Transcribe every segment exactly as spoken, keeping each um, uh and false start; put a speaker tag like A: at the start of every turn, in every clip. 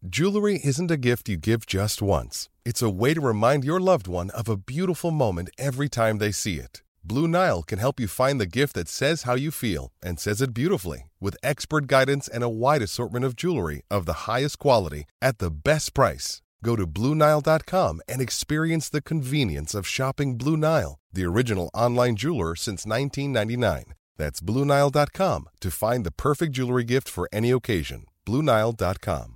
A: Jewelry isn't a gift you give just once. It's a way to remind your loved one of a beautiful moment every time they see it. Blue Nile can help you find the gift that says how you feel and says it beautifully, with expert guidance and a wide assortment of jewelry of the highest quality at the best price. Go to Blue Nile dot com and experience the convenience of shopping Blue Nile, the original online jeweler since nineteen ninety-nine. That's Blue Nile dot com to find the perfect jewelry gift for any occasion. Blue Nile dot com.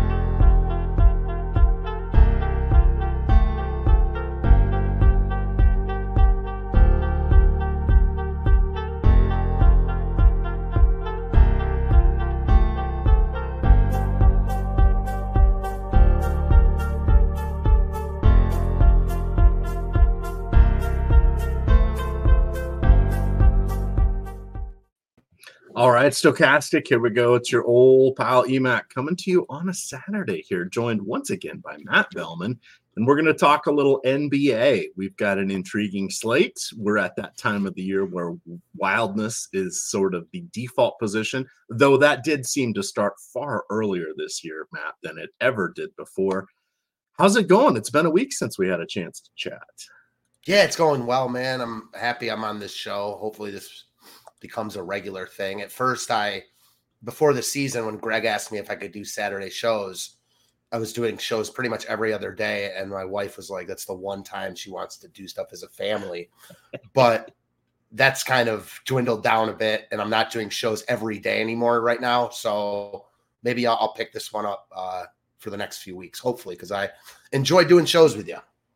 B: All right, Stochastic, here we go. It's your old pal E Mac coming to you on a Saturday here, joined once again by Matt Bellman. And we're going to talk a little N B A. We've got an intriguing slate. We're at that time of the year where wildness is sort of the default position, though that did seem to start far earlier this year, Matt, than it ever did before. How's it going? It's been a week since we had a chance to chat.
C: Yeah, it's going well, man. I'm happy I'm on this show. Hopefully this becomes a regular thing. At first, I, before the season, when Greg asked me if I could do Saturday shows, I was doing shows pretty much every other day. And my wife was like, that's the one time she wants to do stuff as a family. But that's kind of dwindled down a bit. And I'm not doing shows every day anymore right now. So maybe I'll, I'll pick this one up uh, for the next few weeks, hopefully, because I enjoy doing shows with you.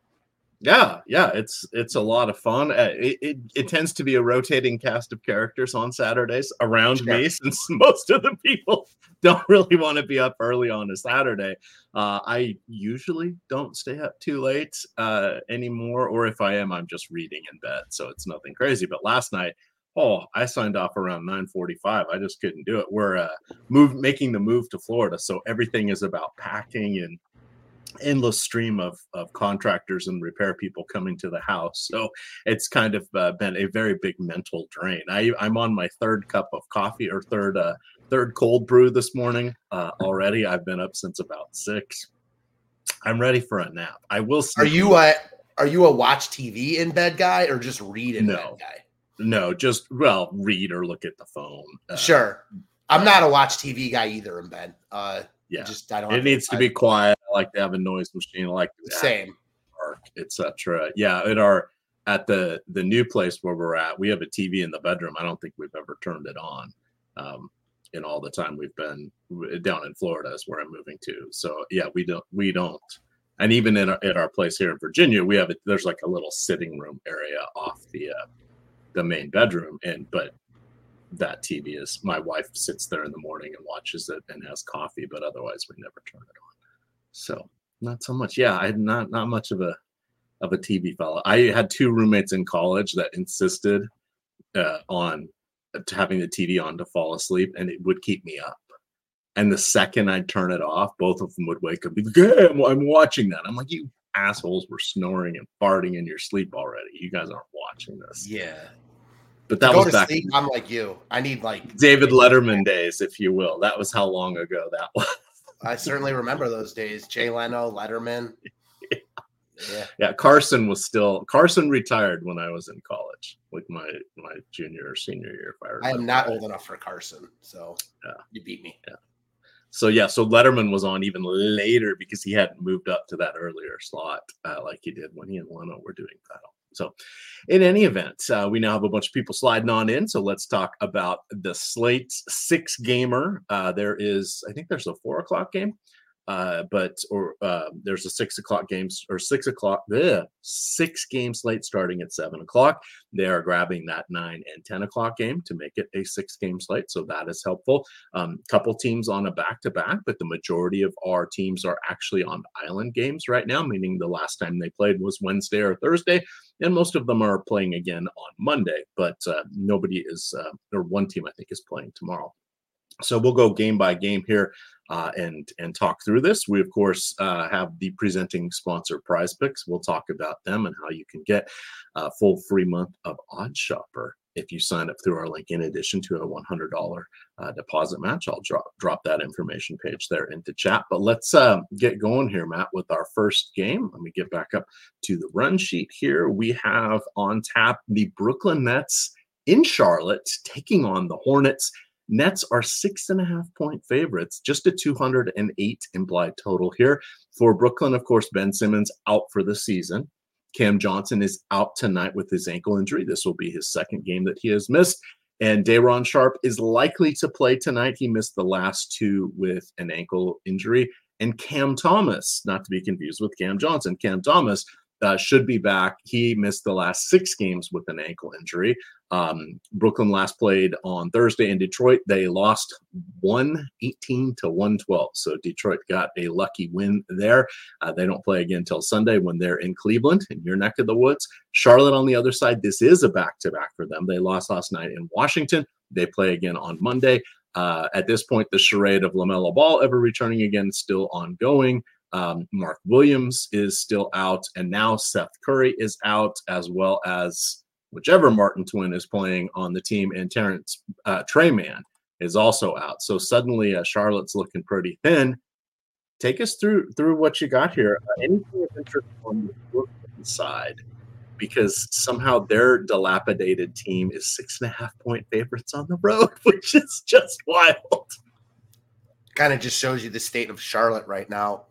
B: Yeah, yeah, it's it's a lot of fun. Uh, it, it it tends to be a rotating cast of characters on Saturdays around
C: Sure.
B: me, since most of the people don't really want to be up early on a Saturday. Uh, I usually don't stay up too late uh, anymore, or if I am, I'm just reading in bed, so it's nothing crazy. But last night, oh, I signed off around nine forty-five. I just couldn't do it. We're uh, move making the move to Florida, so everything is about packing and endless stream of of contractors and repair people coming to the house. So it's kind of uh, been a very big mental drain. I, I'm on my third cup of coffee or third uh, third cold brew this morning uh, already. I've been up since about six. I'm ready for a nap. I will.
C: Are you a are you a watch T V in bed guy or just read in
B: No.
C: bed guy?
B: No, just well, read or look at the phone. Uh,
C: Sure. I'm not a watch T V guy either in bed. Uh,
B: Yeah,
C: just I don't.
B: it
C: have
B: needs to
C: I-
B: be quiet. I like to have a noise machine. I like to
C: Same.
B: et cetera. Yeah, at our at the the new place where we're at, we have a T V in the bedroom. I don't think we've ever turned it on um, in all the time we've been down in Florida. Is where I'm moving to. So yeah, we don't we don't. And even in our, at our place here in Virginia, we have a, there's like a little sitting room area off the uh, the main bedroom, and but that T V is my wife sits there in the morning and watches it and has coffee, but otherwise we never turn it on. So not so much. Yeah, I'm not not much of a of a T V fella. I had two roommates in college that insisted uh, on having the T V on to fall asleep, and it would keep me up. And the second I'd turn it off, both of them would wake up and be like, hey, I'm, I'm watching that. I'm like, you assholes were snoring and farting in your sleep already. You guys aren't watching this.
C: Yeah.
B: But that
C: Go
B: was
C: to
B: back
C: sleep.
B: in
C: I'm like you. I need like
B: David Letterman days, if you will. That was how long ago that was.
C: I certainly remember those days. Jay Leno, Letterman. Yeah.
B: Yeah, Carson was still Carson retired when I was in college, like my my junior or senior year. If I remember.
C: I am not old enough for Carson, so
B: Yeah.
C: you beat me.
B: Yeah. So yeah, so Letterman was on even later because he hadn't moved up to that earlier slot uh, like he did when he and Leno were doing battle. So in any event, uh, we now have a bunch of people sliding on in. So let's talk about the Slate's six gamer. Uh, there is, I think there's a four o'clock game, uh, but or uh, there's a six o'clock games or six o'clock, ugh, six game slate starting at seven o'clock. They are grabbing that nine and ten o'clock game to make it a six game slate. So that is helpful. Um, couple teams on a back to back, but the majority of our teams are actually on island games right now, meaning the last time they played was Wednesday or Thursday. And most of them are playing again on Monday, but uh, nobody is, uh, or one team I think is playing tomorrow. So we'll go game by game here uh, and and talk through this. We, of course, uh, have the presenting sponsor Prize Picks. We'll talk about them and how you can get a full free month of Odd Shopper if you sign up through our link, in addition to a one hundred dollars uh, deposit match. I'll drop drop that information page there into chat. But let's uh, get going here, Matt, with our first game. Let me get back up to the run sheet here. We have on tap the Brooklyn Nets in Charlotte taking on the Hornets. Nets are six and a half point favorites, just a two hundred eight implied total here. For Brooklyn, of course, Ben Simmons out for the season. Cam Johnson is out tonight with his ankle injury. This will be his second game that he has missed. And Day'Ron Sharpe is likely to play tonight. He missed the last two with an ankle injury. And Cam Thomas, not to be confused with Cam Johnson, Cam Thomas uh, should be back. He missed the last six games with an ankle injury. Um, Brooklyn last played on Thursday in Detroit. They lost one eighteen to one twelve. So Detroit got a lucky win there. Uh, they don't play again until Sunday when they're in Cleveland, in your neck of the woods. Charlotte on the other side, this is a back-to-back for them. They lost last night in Washington. They play again on Monday. Uh, at this point, the charade of LaMelo Ball ever returning again is still ongoing. Um, Mark Williams is still out, and now Seth Curry is out, as well as whichever Martin twin is playing on the team, and Terrence uh, Treyman is also out. So suddenly uh, Charlotte's looking pretty thin. Take us through through what you got here. Uh, anything of interest on the Brooklyn side? Because somehow their dilapidated team is six and a half point favorites on the road, which is just wild.
C: Kind of just shows you the state of Charlotte right now.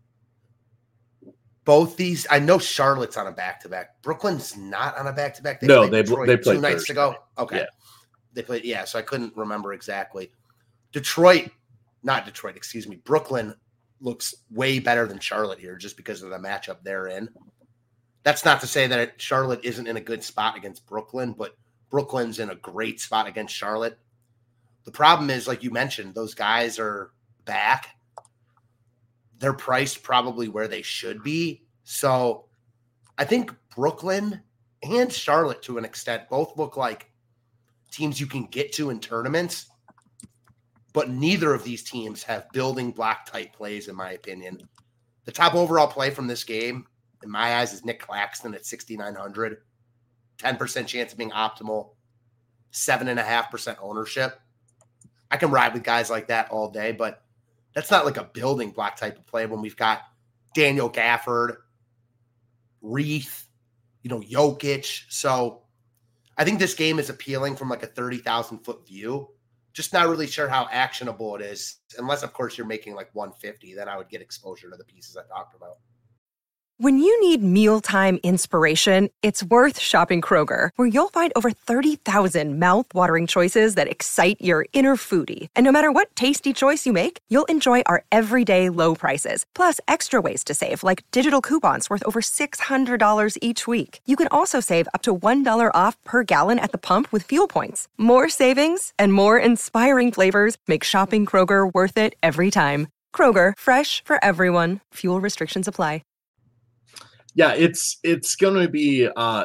C: Both these, I know Charlotte's on a back-to-back. Brooklyn's not on a back-to-back. They
B: no,
C: played
B: they
C: Detroit
B: they played
C: two nights
B: Thursday.
C: ago. Okay,
B: Yeah.
C: They played, yeah. So I couldn't remember exactly. Detroit, not Detroit, excuse me. Brooklyn looks way better than Charlotte here, just because of the matchup they're in. That's not to say that Charlotte isn't in a good spot against Brooklyn, but Brooklyn's in a great spot against Charlotte. The problem is, like you mentioned, those guys are back. They're priced probably where they should be. So I think Brooklyn and Charlotte, to an extent, both look like teams you can get to in tournaments, but neither of these teams have building block type plays, in my opinion. The top overall play from this game, in my eyes, is Nick Claxton at sixty-nine hundred. ten percent chance of being optimal, seven point five percent ownership. I can ride with guys like that all day, but that's not like a building block type of play when we've got Daniel Gafford, Reith, you know, Jokic. So I think this game is appealing from like a thirty thousand foot view. Just not really sure how actionable it is, unless, of course, you're making like one fifty. Then I would get exposure to the pieces I talked about.
D: When you need mealtime inspiration, it's worth shopping Kroger, where you'll find over thirty thousand mouth-watering choices that excite your inner foodie. And no matter what tasty choice you make, you'll enjoy our everyday low prices, plus extra ways to save, like digital coupons worth over six hundred dollars each week. You can also save up to one dollar off per gallon at the pump with fuel points. More savings and more inspiring flavors make shopping Kroger worth it every time. Kroger, fresh for everyone. Fuel restrictions apply.
B: Yeah, it's it's going to be uh,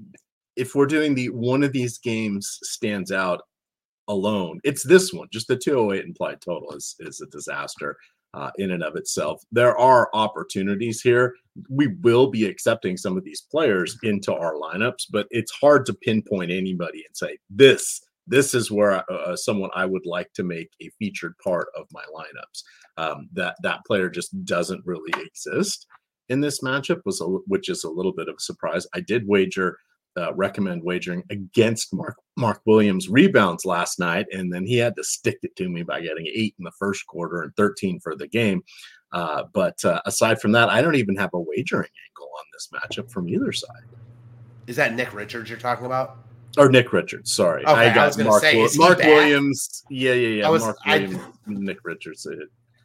B: if we're doing the one of these games stands out alone, it's this one. Just the two oh eight implied total is is a disaster uh, in and of itself. There are opportunities here. We will be accepting some of these players into our lineups, but it's hard to pinpoint anybody and say this this is where uh, someone I would like to make a featured part of my lineups. Um, that that player just doesn't really exist in this matchup, was a, which is a little bit of a surprise. I did wager, uh, recommend wagering against Mark Mark Williams rebounds last night, and then he had to stick it to me by getting eight in the first quarter and thirteen for the game. Uh, but uh, aside from that, I don't even have a wagering angle on this matchup from either side.
C: Is that Nick Richards you're talking about?
B: Or Nick Richards, sorry.
C: Okay,
B: I got
C: I was
B: Mark,
C: say,
B: Will- Mark
C: back?
B: Williams. Yeah, yeah, yeah.
C: I was,
B: Mark
C: I,
B: Williams, Nick Richards. Uh,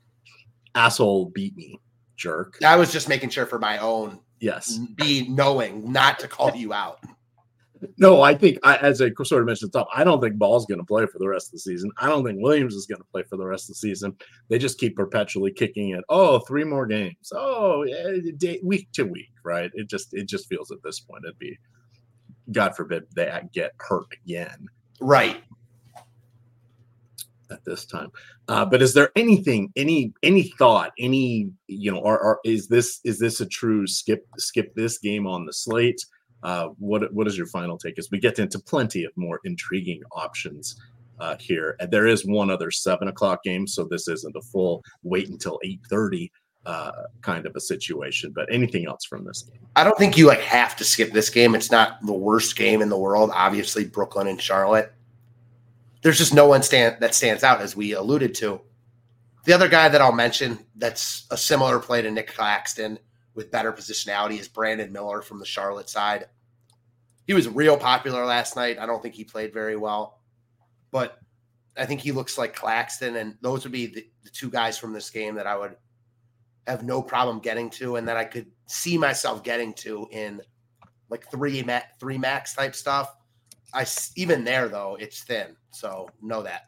B: asshole beat me, jerk.
C: I was just making sure for my own
B: Yes.
C: be knowing not to call you out.
B: No, I think, I, as I sort of mentioned at the top, I don't think Ball's going to play for the rest of the season. I don't think Williams is going to play for the rest of the season. They just keep perpetually kicking it. Oh, three more games. Oh, yeah, day, week to week, right? It just it just feels at this point it'd be, God forbid, they get hurt again.
C: Right.
B: At this time, uh, but is there anything, any any thought, any you know, are, are is this is this a true skip skip this game on the slate? Uh, what what is your final take as we get into plenty of more intriguing options uh, here? And there is one other seven o'clock game, so this isn't a full wait until eight thirty uh, kind of a situation. But anything else from this game?
C: I don't think you like have to skip this game. It's not the worst game in the world. Obviously, Brooklyn and Charlotte. There's just no one stand that stands out, as we alluded to. The other guy that I'll mention that's a similar play to Nick Claxton with better positionality is Brandon Miller from the Charlotte side. He was real popular last night. I don't think he played very well, but I think he looks like Claxton, and those would be the, the two guys from this game that I would have no problem getting to, and that I could see myself getting to in like three ma- three max type stuff. I even there though, it's thin, so know that.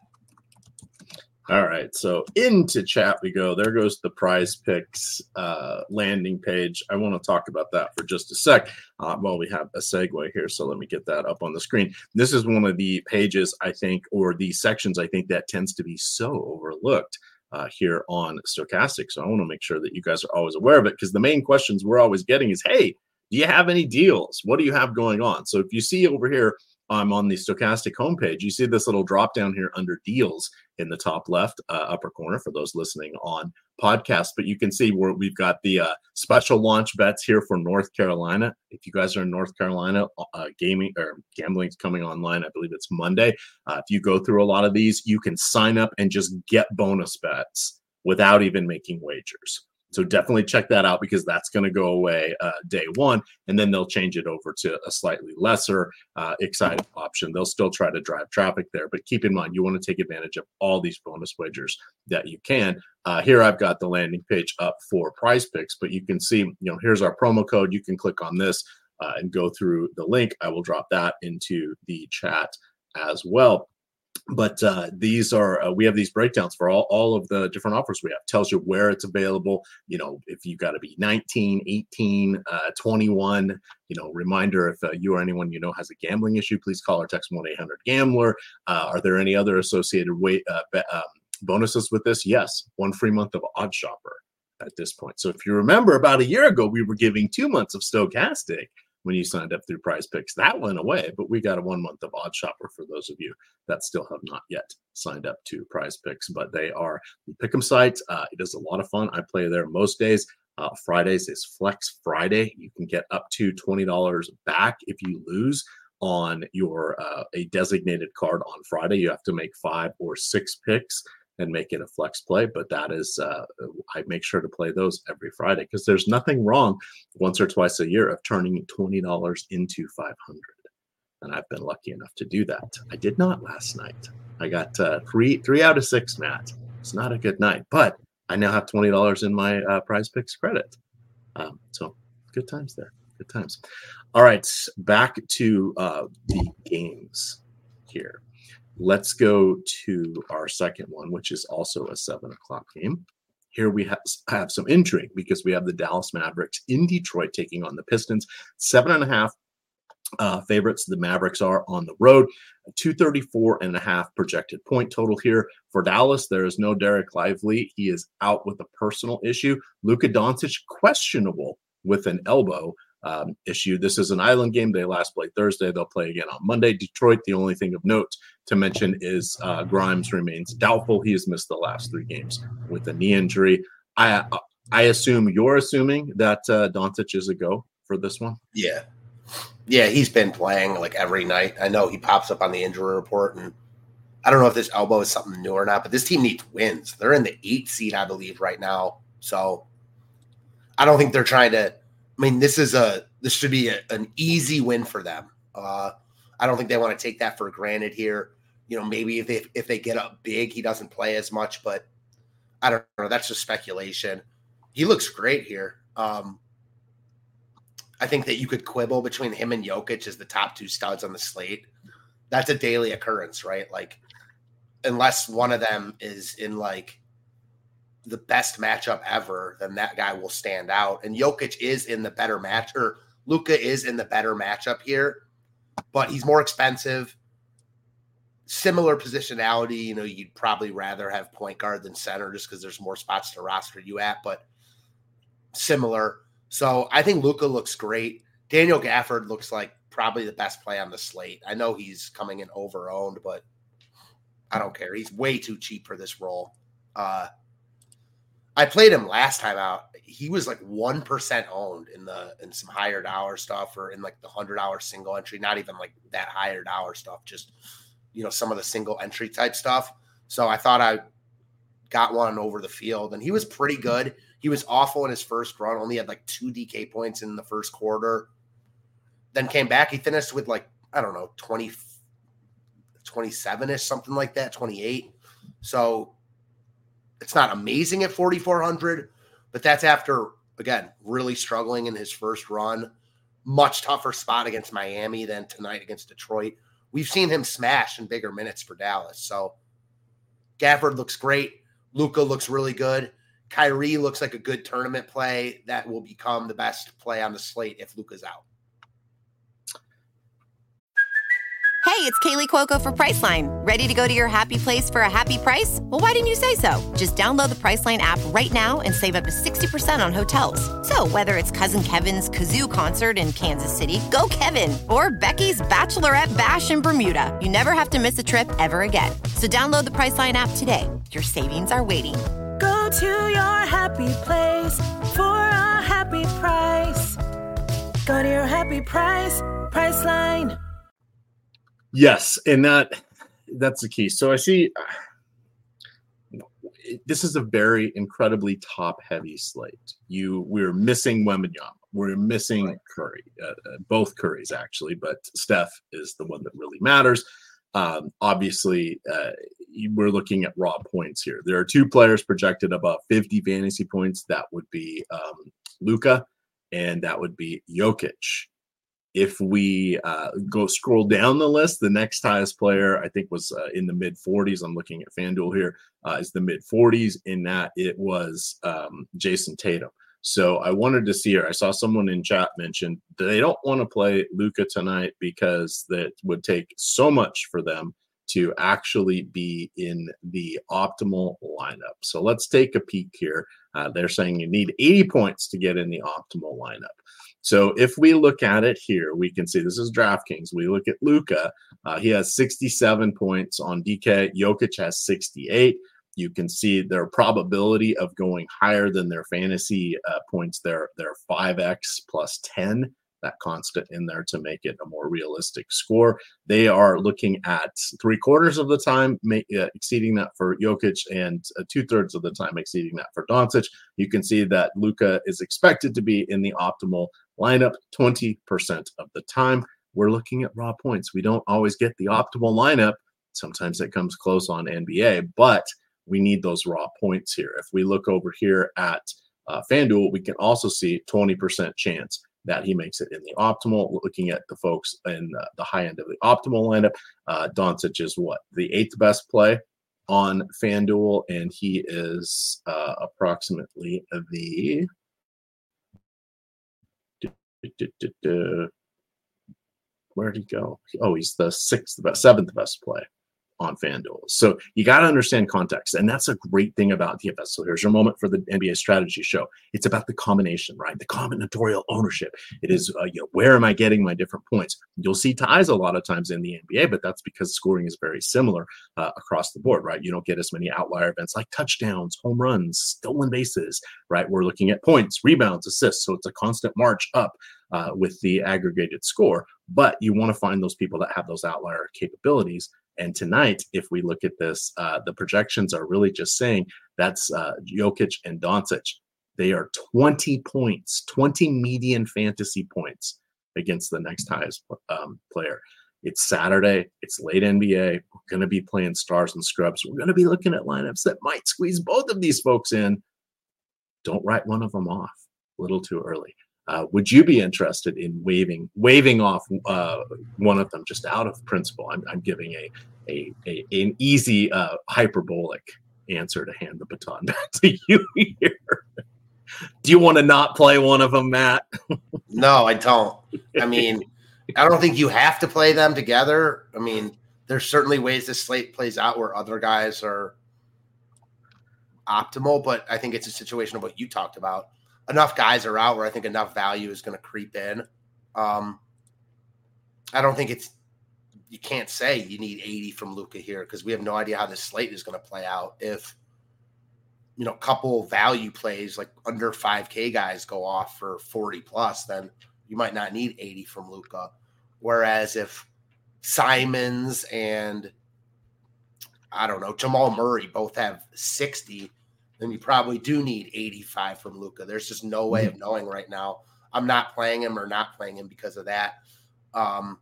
B: All right, so into chat we go. There goes the Prize Picks uh, landing page. I want to talk about that for just a sec uh, while we have a segue here. So let me get that up on the screen. This is one of the pages, I think, or the sections I think that tends to be so overlooked uh, here on Stokastic. So I want to make sure that you guys are always aware of it, because the main questions we're always getting is, hey, do you have any deals? What do you have going on? So if you see over here, I'm on the Stokastic homepage. You see this little drop down here under deals in the top left uh, upper corner for those listening on podcast. But you can see where we've got the uh, special launch bets here for North Carolina. If you guys are in North Carolina, uh, gaming or gambling is coming online. I believe it's Monday. Uh, if you go through a lot of these, you can sign up and just get bonus bets without even making wagers. So definitely check that out, because that's going to go away uh, day one, and then they'll change it over to a slightly lesser uh, exciting option. They'll still try to drive traffic there, but keep in mind, you want to take advantage of all these bonus wagers that you can. Uh, here I've got the landing page up for Prize Picks, but you can see, you know, here's our promo code. You can click on this uh, and go through the link. I will drop that into the chat as well. But uh, these are, uh, we have these breakdowns for all, all of the different offers we have. Tells you where it's available. You know, if you got to be nineteen, eighteen, uh, twenty-one, you know, reminder, if uh, you or anyone you know has a gambling issue, please call or text one eight hundred gambler. Uh, are there any other associated weight, uh, be, um, bonuses with this? Yes. One free month of Odd Shopper at this point. So if you remember, about a year ago, we were giving two months of Stokastic when you signed up through Prize Picks. That went away, but we got a one month of Odd Shopper for those of you that still have not yet signed up to Prize Picks. But they are the pick'em site. Uh, it is a lot of fun. I play there most days. Uh, Fridays is Flex Friday. You can get up to twenty dollars back if you lose on your uh, a designated card on Friday. You have to make five or six picks and make it a flex play. But that is, uh, I make sure to play those every Friday, because there's nothing wrong once or twice a year of turning twenty dollars into five hundred dollars. And I've been lucky enough to do that. I did not last night. I got uh, three, three out of six, Matt. It's not a good night, but I now have twenty dollars in my uh, Prize Picks credit. Um, so good times there. Good times. All right, back to uh, the games here. Let's go to our second one, which is also a seven o'clock game. Here we have, have some intrigue, because we have the Dallas Mavericks in Detroit taking on the Pistons. Seven and a half uh, favorites. The Mavericks are on the road. two thirty-four and a half projected point total here. For Dallas, there is no Derek Lively. He is out with a personal issue. Luka Doncic questionable with an elbow um, issue. This is an island game. They last played Thursday. They'll play again on Monday. Detroit, the only thing of note to mention is uh, Grimes remains doubtful. He has missed the last three games with a knee injury. I I assume you're assuming that uh, Doncic is a go for this one.
C: Yeah. Yeah, he's been playing like every night. I know he pops up on the injury report, and I don't know if this elbow is something new or not, but this team needs wins. They're in the eighth seed, I believe, right now. So I don't think they're trying to – I mean, this is a – this should be a, an easy win for them. Uh, I don't think they want to take that for granted here. You know, maybe if they if they get up big, he doesn't play as much, but I don't know. That's just speculation. He looks great here. Um, I think that you could quibble between him and Jokic as the top two studs on the slate. That's a daily occurrence, right? Like, unless one of them is in like the best matchup ever, then that guy will stand out. And Jokic is in the better match, or Luka is in the better matchup here, but he's more expensive. Similar positionality, you know, you'd probably rather have point guard than center just because there's more spots to roster you at, but similar. So I think Luka looks great. Daniel Gafford looks like probably the best play on the slate. I know he's coming in over-owned, but I don't care. He's way too cheap for this role. Uh, I played him last time out. He was like one percent owned in the in some higher dollar stuff, or in like the one hundred dollar single entry, not even like that higher dollar stuff, just, you know, some of the single entry type stuff. So I thought I got one over the field, and he was pretty good. He was awful in his first run, only had like two D K points in the first quarter, then came back. He finished with like, I don't know, twenty, twenty-seven-ish, something like that, twenty-eight. So it's not amazing at forty-four hundred, but that's after, again, really struggling in his first run. Much tougher spot against Miami than tonight against Detroit. We've seen him smash in bigger minutes for Dallas. So Gafford looks great. Luka looks really good. Kyrie looks like a good tournament play that will become the best play on the slate if Luka's out.
E: Hey, it's Kaylee Cuoco for Priceline. Ready to go to your happy place for a happy price? Well, why didn't you say so? Just download the Priceline app right now and save up to sixty percent on hotels. So whether it's Cousin Kevin's Kazoo Concert in Kansas City, go Kevin, or Becky's Bachelorette Bash in Bermuda, you never have to miss a trip ever again. So download the Priceline app today. Your savings are waiting.
F: Go to your happy place for a happy price. Go to your happy price, Priceline.
B: Yes, and that that's the key. So I see this is a very incredibly top-heavy slate. You we're missing Wembanyama. We're missing right. Curry, uh, uh, both Currys actually, but Steph is the one that really matters. Um, obviously, uh, we're looking at raw points here. There are two players projected above fifty fantasy points. That would be um, Luka, and that would be Jokic. If we uh, go scroll down the list, the next highest player I think was uh, in the mid forties. I'm looking at FanDuel here. Uh, is the mid forties. In that it was um, Jason Tatum. So I wanted to see here. I saw someone in chat mention that they don't want to play Luka tonight because that would take so much for them to actually be in the optimal lineup. So let's take a peek here. Uh, they're saying you need eighty points to get in the optimal lineup. So if we look at it here, we can see this is DraftKings. We look at Luka. Uh, he has sixty-seven points on D K. Jokic has sixty-eight. You can see their probability of going higher than their fantasy uh, points. They're, they're five x plus ten, that constant in there to make it a more realistic score. They are looking at three quarters of the time make, uh, exceeding that for Jokic and uh, two thirds of the time exceeding that for Doncic. You can see that Luka is expected to be in the optimal lineup twenty percent of the time. We're looking at raw points. We don't always get the optimal lineup. Sometimes it comes close on N B A, but we need those raw points here. If we look over here at uh, FanDuel, we can also see twenty percent chance that he makes it in the optimal. Looking at the folks in uh, the high end of the optimal lineup, uh, Doncic is what? The eighth best play on FanDuel, and he is uh, approximately the where'd he go? Oh, he's the sixth best, seventh best play on FanDuel. So you got to understand context. And that's a great thing about D F S. So here's your moment for the N B A strategy show. It's about the combination, right? The combinatorial ownership. It is, uh, you know, where am I getting my different points? You'll see ties a lot of times in the N B A, but that's because scoring is very similar uh, across the board, right? You don't get as many outlier events like touchdowns, home runs, stolen bases, right? We're looking at points, rebounds, assists. So it's a constant march up uh, with the aggregated score. But you want to find those people that have those outlier capabilities. And tonight, if we look at this, uh, the projections are really just saying that's uh, Jokic and Doncic. They are twenty points, twenty median fantasy points against the next highest um, player. It's Saturday. It's late N B A. We're going to be playing stars and scrubs. We're going to be looking at lineups that might squeeze both of these folks in. Don't write one of them off a little too early. Uh, would you be interested in waving waving off uh, one of them just out of principle? I'm, I'm giving a, a, a an easy uh, hyperbolic answer to hand the baton back to you here. Do you want to not play one of them, Matt?
C: No, I don't. I mean, I don't think you have to play them together. I mean, there's certainly ways this slate plays out where other guys are optimal, but I think it's a situation of what you talked about. Enough guys are out where I think enough value is going to creep in. Um, I don't think it's, you can't say you need eighty from Luka here because we have no idea how this slate is going to play out. If, you know, a couple value plays like under five K guys go off for forty plus, then you might not need eighty from Luka. Whereas if Simons and, I don't know, Jamal Murray both have sixty, then you probably do need eighty-five from Luka. There's just no way of knowing right now. I'm not playing him or not playing him because of that. Um,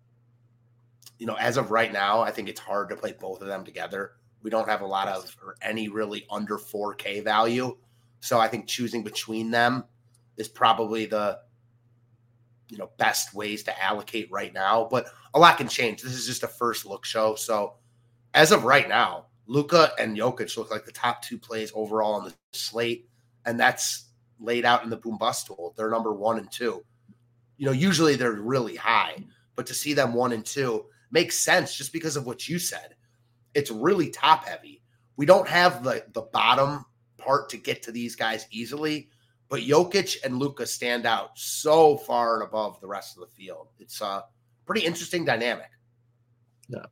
C: you know, as of right now, I think it's hard to play both of them together. We don't have a lot of or any really under four K value. So I think choosing between them is probably the, you know, best ways to allocate right now. But a lot can change. This is just a first look show. So as of right now, Luka and Jokic look like the top two plays overall on the slate. And that's laid out in the boom bust tool. They're number one and two. You know, usually they're really high, but to see them one and two makes sense just because of what you said. It's really top heavy. We don't have the, the bottom part to get to these guys easily, but Jokic and Luka stand out so far and above the rest of the field. It's a pretty interesting dynamic.
B: Yeah.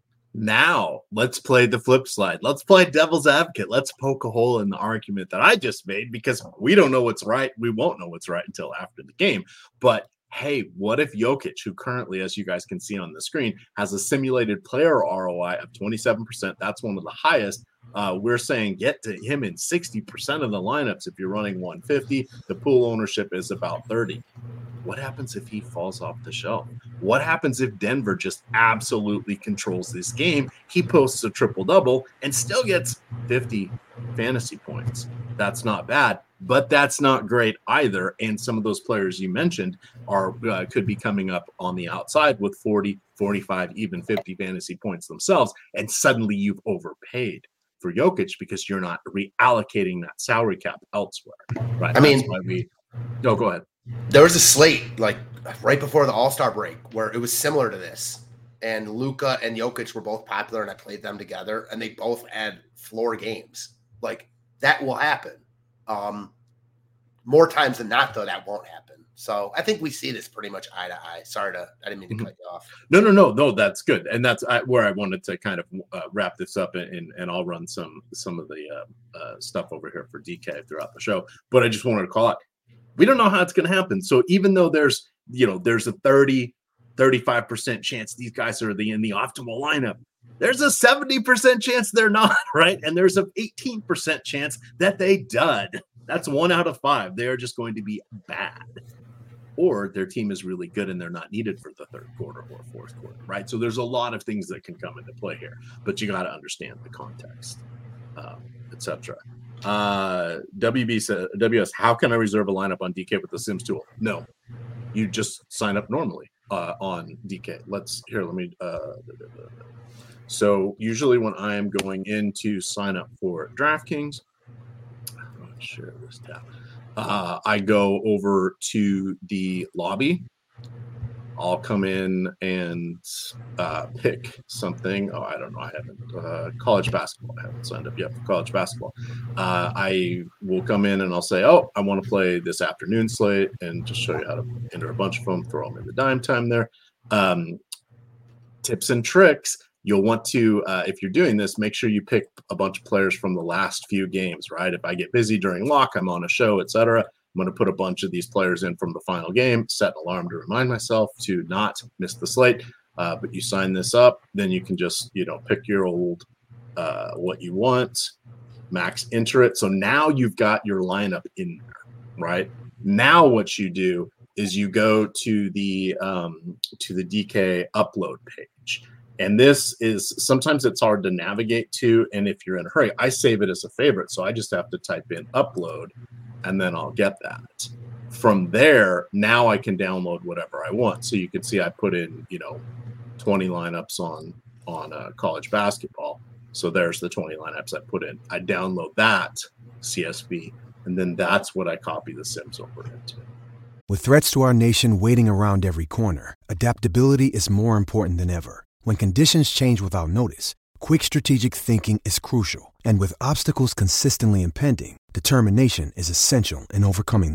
B: Now let's play the flip side. Let's play devil's advocate. Let's poke a hole in the argument that I just made because we don't know what's right. We won't know what's right until after the game. But hey, what if Jokic, who currently, as you guys can see on the screen, has a simulated player R O I of twenty-seven percent? That's one of the highest. Uh, we're saying get to him in sixty percent of the lineups. If you're running one fifty, the pool ownership is about thirty. What happens if he falls off the shelf? What happens if Denver just absolutely controls this game? He posts a triple-double and still gets fifty fantasy points. That's not bad, but that's not great either. And some of those players you mentioned are uh, could be coming up on the outside with forty, forty-five, even fifty fantasy points themselves, and suddenly you've overpaid for Jokic because you're not reallocating that salary cap elsewhere. Right?
C: I mean,
B: That's why we no, go ahead.
C: There was a slate like right before the All-Star break where it was similar to this, and Luka and Jokic were both popular, and I played them together, and they both had floor games. Like that will happen. Um, more times than not, though, that won't happen. So I think we see this pretty much eye to eye. Sorry to, I didn't mean to mm-hmm. cut you off.
B: No, no, no, no. That's good, and that's I, where I wanted to kind of uh, wrap this up, and and I'll run some some of the uh, uh, stuff over here for D K throughout the show. But I just wanted to call out. We don't know how it's going to happen. So even though there's, you know, there's a thirty, thirty-five percent chance these guys are the in the optimal lineup, there's a seventy percent chance they're not, right? And there's an eighteen percent chance that they dud. That's one out of five. They're just going to be bad. Or their team is really good and they're not needed for the third quarter or fourth quarter, right? So there's a lot of things that can come into play here, but you got to understand the context, um, et cetera. Uh, W B says, W S, how can I reserve a lineup on D K with the Sims tool? No, you just sign up normally uh, on D K. Let's here. Let me. Uh, so usually when I am going in to sign up for DraftKings, I'm not sure this tab. Uh, I go over to the lobby. I'll come in and uh, pick something. Oh, I don't know. I haven't. Uh, college basketball. I haven't signed up yet for college basketball. Uh, I will come in and I'll say, oh, I want to play this afternoon slate and just show you how to enter a bunch of them, throw them in the dime time there. Um, tips and tricks. You'll want to, uh, if you're doing this, make sure you pick a bunch of players from the last few games, right? If I get busy during lock, I'm on a show, et cetera. I'm going to put a bunch of these players in from the final game, set an alarm to remind myself to not miss the slate. Uh, but you sign this up, then you can just, you know, pick your old, uh, what you want, max enter it. So now you've got your lineup in there, right? Now what you do is you go to the, um, to the D K upload page. And this is, sometimes it's hard to navigate to. And if you're in a hurry, I save it as a favorite. So I just have to type in upload and then I'll get that. From there, now I can download whatever I want. So you can see I put in, you know, twenty lineups on, on uh, college basketball. So there's the twenty lineups I put in. I download that C S V, and then that's what I copy the Sims over into.
G: With threats to our nation waiting around every corner, adaptability is more important than ever. When conditions change without notice, quick strategic thinking is crucial. And with obstacles consistently impending, determination is essential in overcoming them.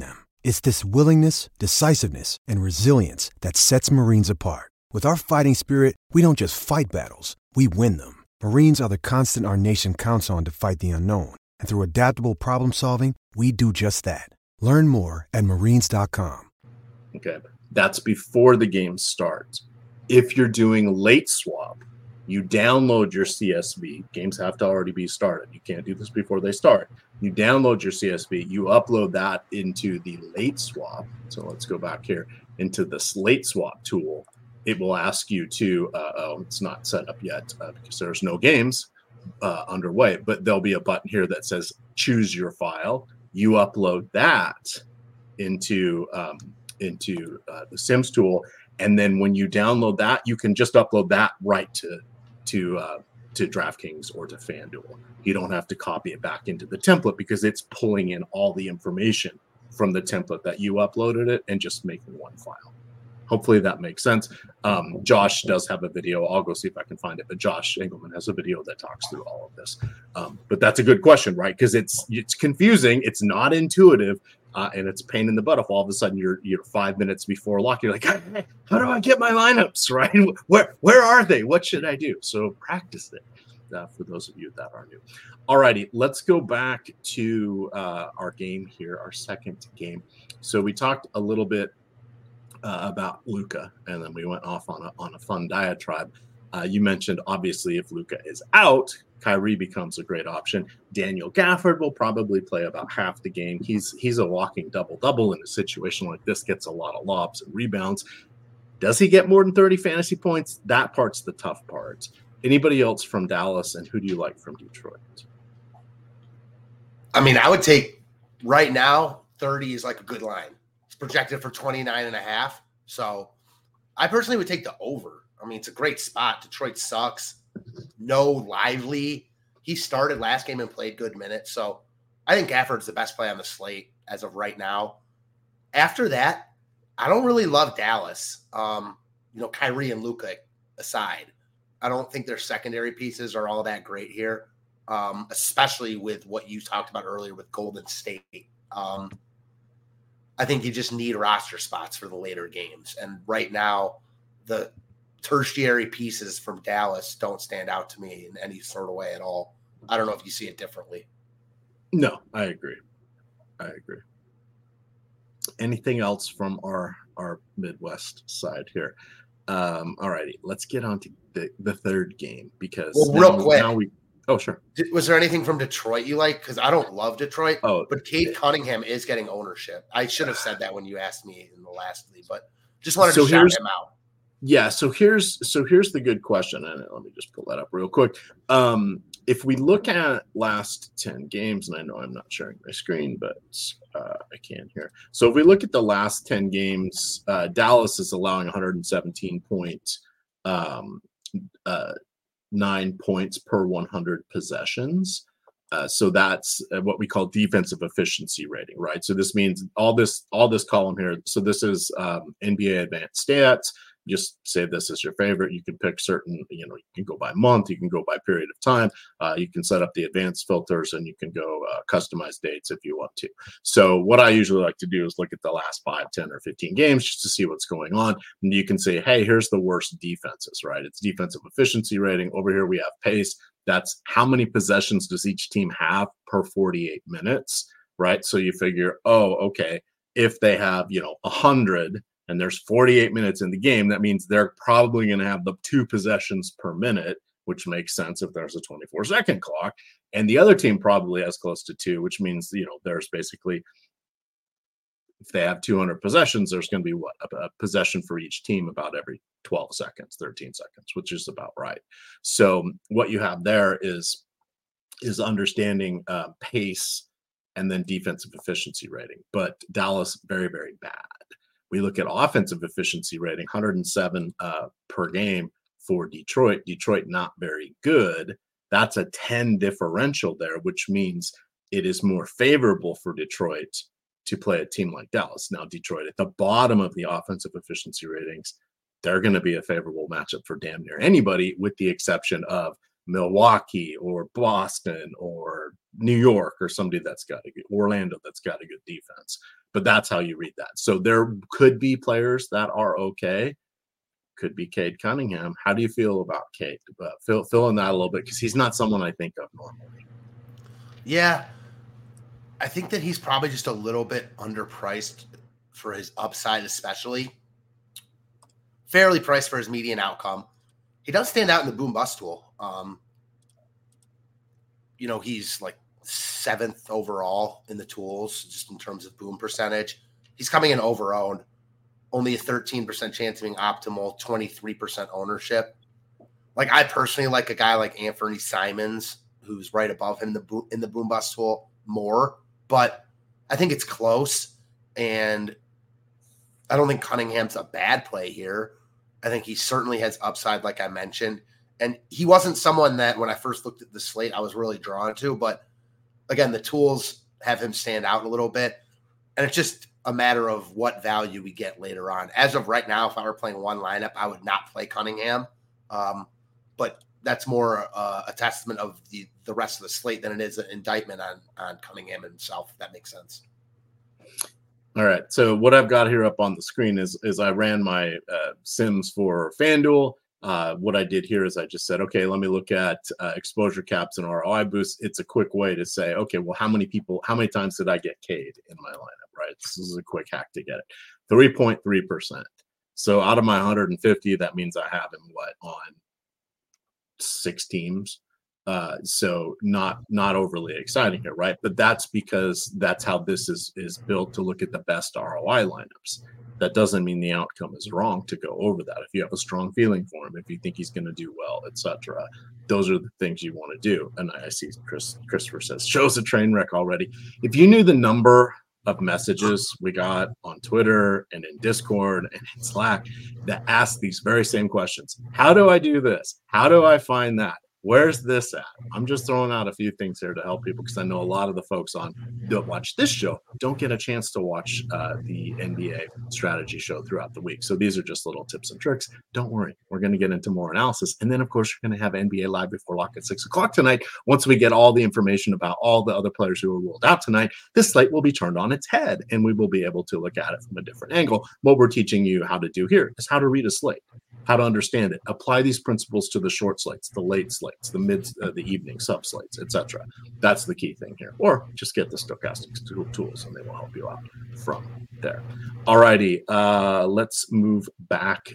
G: It's this willingness, decisiveness, and resilience that sets Marines apart. With our fighting spirit, we don't just fight battles, we win them. Marines are the constant our nation counts on to fight the unknown. And through adaptable problem solving, we do just that. Learn more at marines dot com.
B: Okay, that's before the game starts. If you're doing late swap, you download your C S V. Games have to already be started. You can't do this before they start. You download your C S V. You upload that into the late swap. So let's go back here into this late swap tool. It will ask you to, uh, oh, it's not set up yet uh, because there's no games uh, underway, but there'll be a button here that says choose your file. You upload that into, um, into uh, the Sims tool. And then when you download that, you can just upload that right to to uh, to DraftKings or to FanDuel. You don't have to copy it back into the template because it's pulling in all the information from the template that you uploaded it and just making one file. Hopefully that makes sense. Um, Josh does have a video. I'll go see if I can find it. But Josh Engelman has a video that talks through all of this. Um, but that's a good question, right? Because it's it's confusing. It's not intuitive. Uh, and it's a pain in the butt if all of a sudden you're you're five minutes before lock. You're like, hey, how do I get my lineups, right? Where where are they? What should I do? So practice it uh, for those of you that are new. All righty, let's go back to uh, our game here, our second game. So we talked a little bit uh, about Luka, and then we went off on a, on a fun diatribe. Uh, you mentioned, obviously, if Luka is out, Kyrie becomes a great option. Daniel Gafford will probably play about half the game. He's he's a walking double-double in a situation like this, gets a lot of lobs and rebounds. Does he get more than thirty fantasy points? That part's the tough part. Anybody else from Dallas, and who do you like from Detroit?
C: I mean, I would take right now, thirty is like a good line. It's projected for twenty-nine and a half. So I personally would take the over. I mean, it's a great spot. Detroit sucks. No Lively. He started last game and played good minutes. So I think Gafford's the best play on the slate as of right now. After that, I don't really love Dallas. Um, you know, Kyrie and Luka aside, I don't think their secondary pieces are all that great here, um, especially with what you talked about earlier with Golden State. Um, I think you just need roster spots for the later games. And right now, the tertiary pieces from Dallas don't stand out to me in any sort of way at all. I don't know if you see it differently.
B: No, I agree. I agree. Anything else from our, our Midwest side here? Um, all righty, let's get on to the, the third game because
C: well, real
B: now,
C: quick.
B: Now we, oh, sure.
C: Did, was there anything from Detroit you like? Because I don't love Detroit,
B: oh,
C: but Cade Cunningham is getting ownership. I should have said that when you asked me in the last league, but just wanted
B: so
C: to shout him out.
B: Yeah, so here's so here's the good question, and let me just pull that up real quick. Um, if we look at last ten games, and I know I'm not sharing my screen, but uh, I can here. So if we look at the last ten games, uh, Dallas is allowing one hundred seventeen point um, uh, nine points per one hundred possessions. Uh, so that's what we call defensive efficiency rating, right? So this means all this all this column here. So this is um, N B A advanced stats. Just say this is your favorite. You can pick certain, you know, you can go by month, you can go by period of time. Uh, you can set up the advanced filters and you can go uh, customize dates if you want to. So what I usually like to do is look at the last five, ten, or fifteen games just to see what's going on. And you can say, hey, here's the worst defenses, right? It's defensive efficiency rating. Over here we have pace. That's how many possessions does each team have per forty-eight minutes, right? So you figure, oh, okay, if they have, you know, one hundred and there's forty-eight minutes in the game, that means they're probably going to have the two possessions per minute, which makes sense if there's a twenty-four second clock. And the other team probably has close to two, which means, you know, there's basically, if they have two hundred possessions, there's going to be what, a, a possession for each team about every twelve seconds, thirteen seconds, which is about right. So what you have there is, is understanding uh, pace and then defensive efficiency rating. But Dallas, very, very bad. We look at offensive efficiency rating, one hundred seven uh, per game for Detroit. Detroit not very good. That's a ten differential there, which means it is more favorable for Detroit to play a team like Dallas. Now, Detroit at the bottom of the offensive efficiency ratings, they're going to be a favorable matchup for damn near anybody, with the exception of Milwaukee or Boston or New York or somebody that's got a good, Orlando that's got a good defense. but that's how you read that. So there could be players that are okay. Could be Cade Cunningham. How do you feel about Cade? Uh, fill, fill in that a little bit, because he's not someone I think of normally.
C: Yeah. I think that he's probably just a little bit underpriced for his upside, especially. Fairly priced for his median outcome. He does stand out in the boom bust tool. Um, you know, he's like seventh overall in the tools, just in terms of boom percentage. He's coming in over-owned. Only a thirteen percent chance of being optimal, twenty-three percent ownership. Like, I personally like a guy like Anthony Simons, who's right above him in the boom, in the boom bust tool more, but I think it's close. And I don't think Cunningham's a bad play here. I think he certainly has upside, like I mentioned. And he wasn't someone that when I first looked at the slate, I was really drawn to, but again, the tools have him stand out a little bit. And it's just a matter of what value we get later on. As of right now, if I were playing one lineup, I would not play Cunningham. Um, but that's more uh, a testament of the, the rest of the slate than it is an indictment on, on Cunningham himself, if that makes sense.
B: All right. So what I've got here up on the screen is, is I ran my uh, Sims for FanDuel. Uh, what I did here is I just said, okay, let me look at uh, exposure caps and R O I boosts. It's a quick way to say, okay, well, how many people, how many times did I get Cade in my lineup, right? This is a quick hack to get it. three point three percent. So out of my one hundred fifty, that means I have him, what, on six teams. Uh, so not not overly exciting here, right? But that's because that's how this is is built, to look at the best R O I lineups. That doesn't mean the outcome is wrong to go over that. If you have a strong feeling for him, if you think he's going to do well, et cetera, those are the things you want to do. And I see Chris Christopher says, shows a train wreck already. If you knew the number of messages we got on Twitter and in Discord and in Slack that ask these very same questions, how do I do this? How do I find that? Where's this at? I'm just throwing out a few things here to help people, because I know a lot of the folks on that watch this show don't get a chance to watch uh, the N B A strategy show throughout the week. So these are just little tips and tricks. Don't worry. We're going to get into more analysis. And then, of course, you're going to have N B A Live Before Lock at six o'clock tonight. Once we get all the information about all the other players who were ruled out tonight, this slate will be turned on its head, and we will be able to look at it from a different angle. What we're teaching you how to do here is how to read a slate, how to understand it, apply these principles to the short slates, the late slates, the mid, uh, the evening sub slates, et cetera. That's the key thing here. Or just get the stochastics tools, and they will help you out from there. All righty, uh, let's move back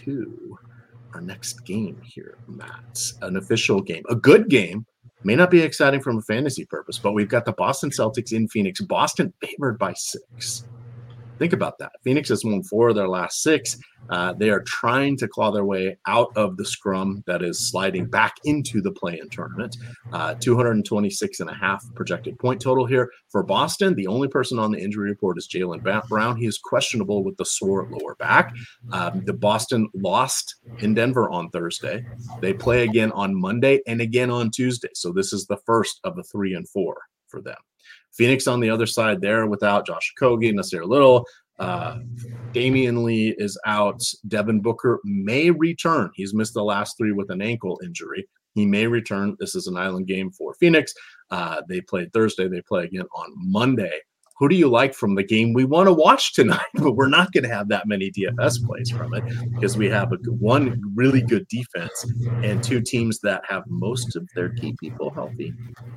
B: to our next game here, Matt. An official game, a good game. May not be exciting from a fantasy purpose, but we've got the Boston Celtics in Phoenix. Boston favored by six. Think about that. Phoenix has won four of their last six. Uh, they are trying to claw their way out of the scrum that is sliding back into the play-in tournament. Uh, two hundred twenty-six and a half projected point total here. For Boston, the only person on the injury report is Jaylen Brown. He is questionable with the sore lower back. Um, the Boston lost in Denver on Thursday. They play again on Monday and again on Tuesday. So this is the first of the three and four for them. Phoenix on the other side there without Josh Okogie, Nasir Little. Uh, Damian Lee is out. Devin Booker may return. He's missed the last three with an ankle injury. He may return. This is an island game for Phoenix. Uh, they played Thursday. They play again on Monday. Who do you like from the game we want to watch tonight? But we're not going to have that many D F S plays from it, because we have a good, one really good defense and two teams that have most of their key people healthy.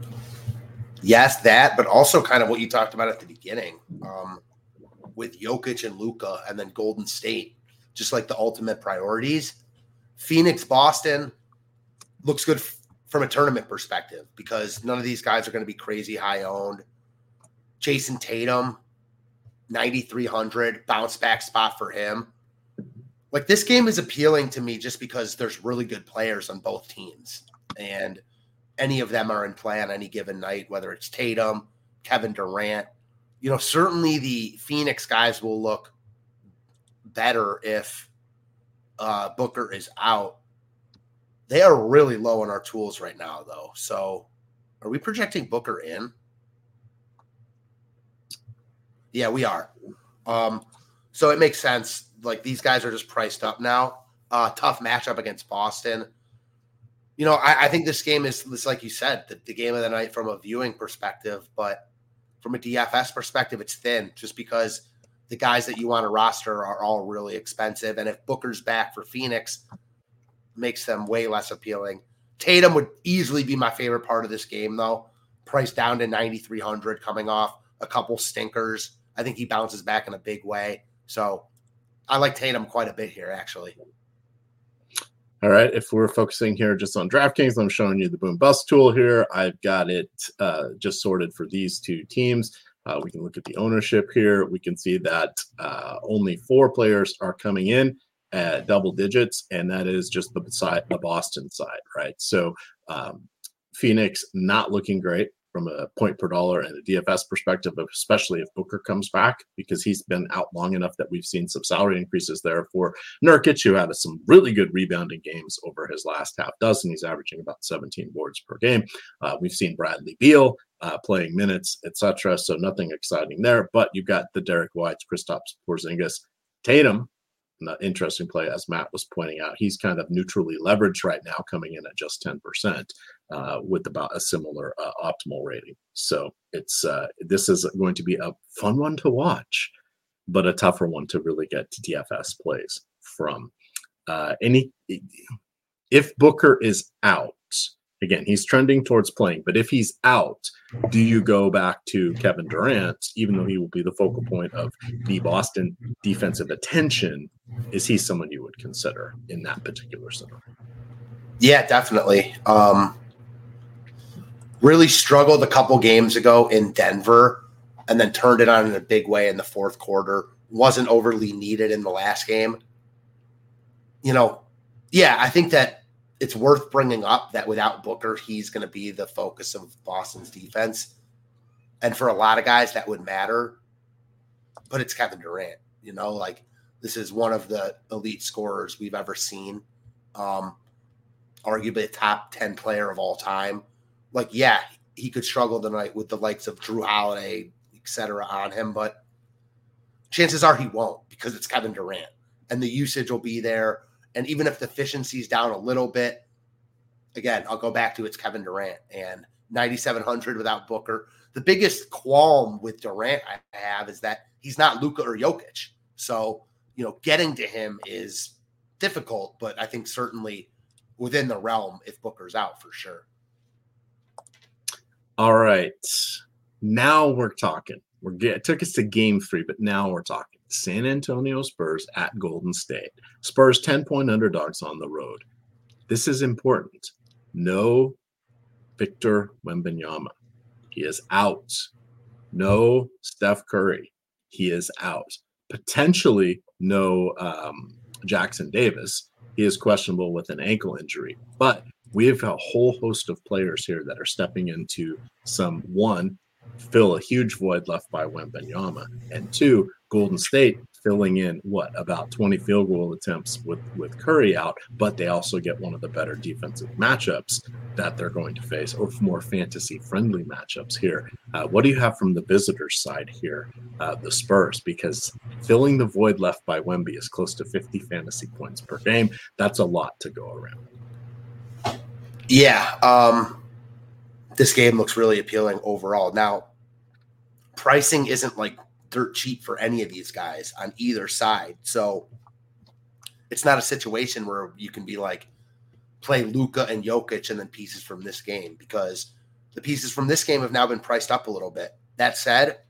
C: Yes, that, but also kind of what you talked about at the beginning um, with Jokic and Luka, and then Golden State, just like the ultimate priorities. Phoenix, Boston looks good f- from a tournament perspective, because none of these guys are going to be crazy high owned. Jason Tatum, ninety-three hundred, bounce back spot for him. Like, this game is appealing to me just because there's really good players on both teams, and any of them are in play on any given night, whether it's Tatum, Kevin Durant. You know, certainly the Phoenix guys will look better if uh, Booker is out. They are really low on our tools right now, though. So are we projecting Booker in? Yeah, we are. Um, so it makes sense. Like, these guys are just priced up now. Uh, tough matchup against Boston. You know, I, I think this game is, is like you said, the, the game of the night from a viewing perspective. But from a D F S perspective, it's thin just because the guys that you want to roster are all really expensive. And if Booker's back for Phoenix, makes them way less appealing. Tatum would easily be my favorite part of this game, though. Priced down to ninety-three hundred, coming off a couple stinkers. I think he bounces back in a big way. So I like Tatum quite a bit here, actually.
B: All right. If we're focusing here just on DraftKings, I'm showing you the boom bust tool here. I've got it uh, just sorted for these two teams. Uh, we can look at the ownership here. We can see that uh, only four players are coming in at double digits, and that is just the side, the Boston side, right? So um, Phoenix not looking great from a point per dollar and a D F S perspective, especially if Booker comes back, because he's been out long enough that we've seen some salary increases there for Nurkic, who had some really good rebounding games over his last half dozen. He's averaging about seventeen boards per game. Uh, we've seen Bradley Beal uh, playing minutes, et cetera. So nothing exciting there. But you've got the Derek Whites, Kristaps Porzingis, Tatum. An interesting play, as Matt was pointing out. He's kind of neutrally leveraged right now, coming in at just ten percent uh, with about a similar uh, optimal rating. So it's uh, this is going to be a fun one to watch, but a tougher one to really get to D F S plays from. Uh, any if Booker is out, again, he's trending towards playing, but if he's out, do you go back to Kevin Durant, even though he will be the focal point of the Boston defensive attention? Is he someone you would consider in that particular scenario?
C: Yeah, definitely. Um, really struggled a couple games ago in Denver and then turned it on in a big way in the fourth quarter. Wasn't overly needed in the last game. You know, yeah, I think that it's worth bringing up that without Booker, he's going to be the focus of Boston's defense. And for a lot of guys, that would matter. But it's Kevin Durant, you know, like this is one of the elite scorers we've ever seen. Um, arguably a top ten player of all time. Like, yeah, he could struggle tonight with the likes of Drew Holiday, et cetera, on him, but chances are he won't because it's Kevin Durant and the usage will be there. And even if the efficiency's down a little bit, again, I'll go back to it's Kevin Durant and ninety-seven hundred without Booker. The biggest qualm with Durant I have is that he's not Luka or Jokic. So, you know, getting to him is difficult, but I think certainly within the realm if Booker's out for sure.
B: All right. Now we're talking. We're get, it took us to game three, but now we're talking. San Antonio Spurs at Golden State. Spurs ten-point underdogs on the road. This is important. No Victor Wembanyama. He is out. No Steph Curry. He is out. Potentially no um, Jackson Davis. He is questionable with an ankle injury. But we have a whole host of players here that are stepping into some, one, fill a huge void left by Wembanyama, and two, Golden State filling in what about twenty field goal attempts with with Curry out, but they also get one of the better defensive matchups that they're going to face, or more fantasy friendly matchups here. Uh, what do you have from the visitors side here, uh, the Spurs? Because filling the void left by Wemby is close to fifty fantasy points per game. That's a lot to go around.
C: Yeah, um, this game looks really appealing overall. Now, pricing isn't like dirt cheap for any of these guys on either side. So it's not a situation where you can be like, play Luka and Jokic and then pieces from this game, because the pieces from this game have now been priced up a little bit. That said,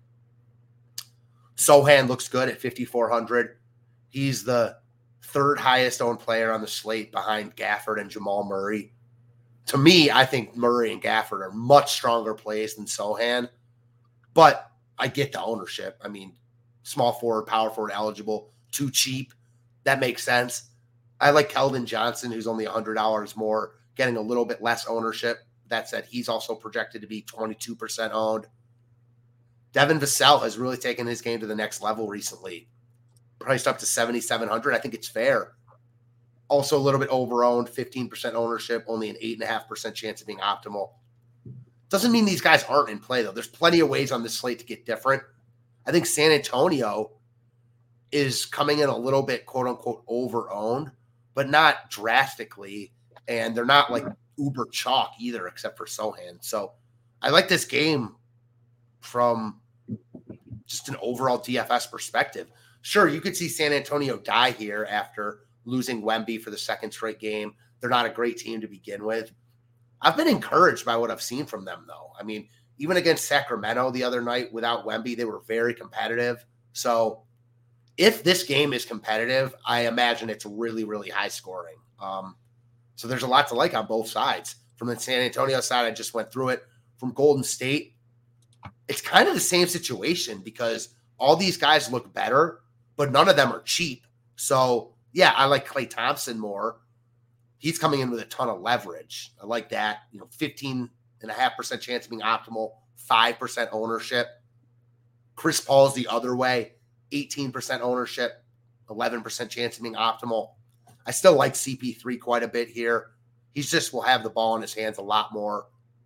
C: Sohan looks good at fifty-four hundred. He's the third highest owned player on the slate behind Gafford and Jamal Murray. To me, I think Murray and Gafford are much stronger plays than Sohan, but I get the ownership. I mean, small forward, power forward eligible, too cheap. That makes sense. I like Keldon Johnson, who's only one hundred dollars more, getting a little bit less ownership. That said, he's also projected to be twenty-two percent owned. Devin Vassell has really taken his game to the next level recently. Priced up to seventy-seven hundred. I think it's fair. Also a little bit over-owned, fifteen percent ownership, only an eight point five percent chance of being optimal. Doesn't mean these guys aren't in play, though. There's plenty of ways on this slate to get different. I think San Antonio is coming in a little bit, quote-unquote, over-owned, but not drastically. And they're not, like, uber chalk either, except for Sohan. So I like this game from just an overall D F S perspective. Sure, you could see San Antonio die here after losing Wemby for the second straight game. They're not a great team to begin with. I've been encouraged by what I've seen from them, though. I mean, even against Sacramento the other night without Wemby, they were very competitive. So if this game is competitive, I imagine it's really, really high scoring. Um, so there's a lot to like on both sides. From the San Antonio side, I just went through it. From Golden State, it's kind of the same situation because all these guys look better, but none of them are cheap. So, yeah, I like Klay Thompson more. He's coming in with a ton of leverage. I like that. You know, fifteen and a half percent chance of being optimal, five percent ownership. Chris Paul's the other way, eighteen percent ownership, eleven percent chance of being optimal. I still like C P three quite a bit here. He's just will have the ball in his hands a lot more.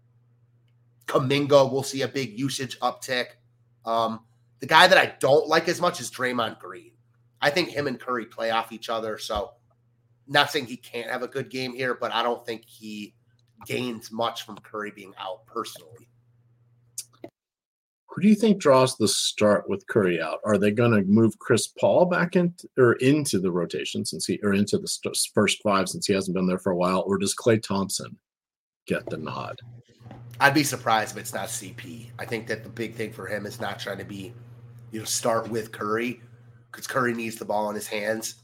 C: Kuminga will see a big usage uptick. Um, the guy that I don't like as much is Draymond Green. I think him and Curry play off each other. So not saying he can't have a good game here, but I don't think he gains much from Curry being out personally.
B: Who do you think draws the start with Curry out? Are they going to move Chris Paul back into or into the rotation since he or into the st- first five since he hasn't been there for a while, or does Klay Thompson get the nod?
C: I'd be surprised if it's not C P. I think that the big thing for him is not trying to be, you know, start with Curry because Curry needs the ball in his hands.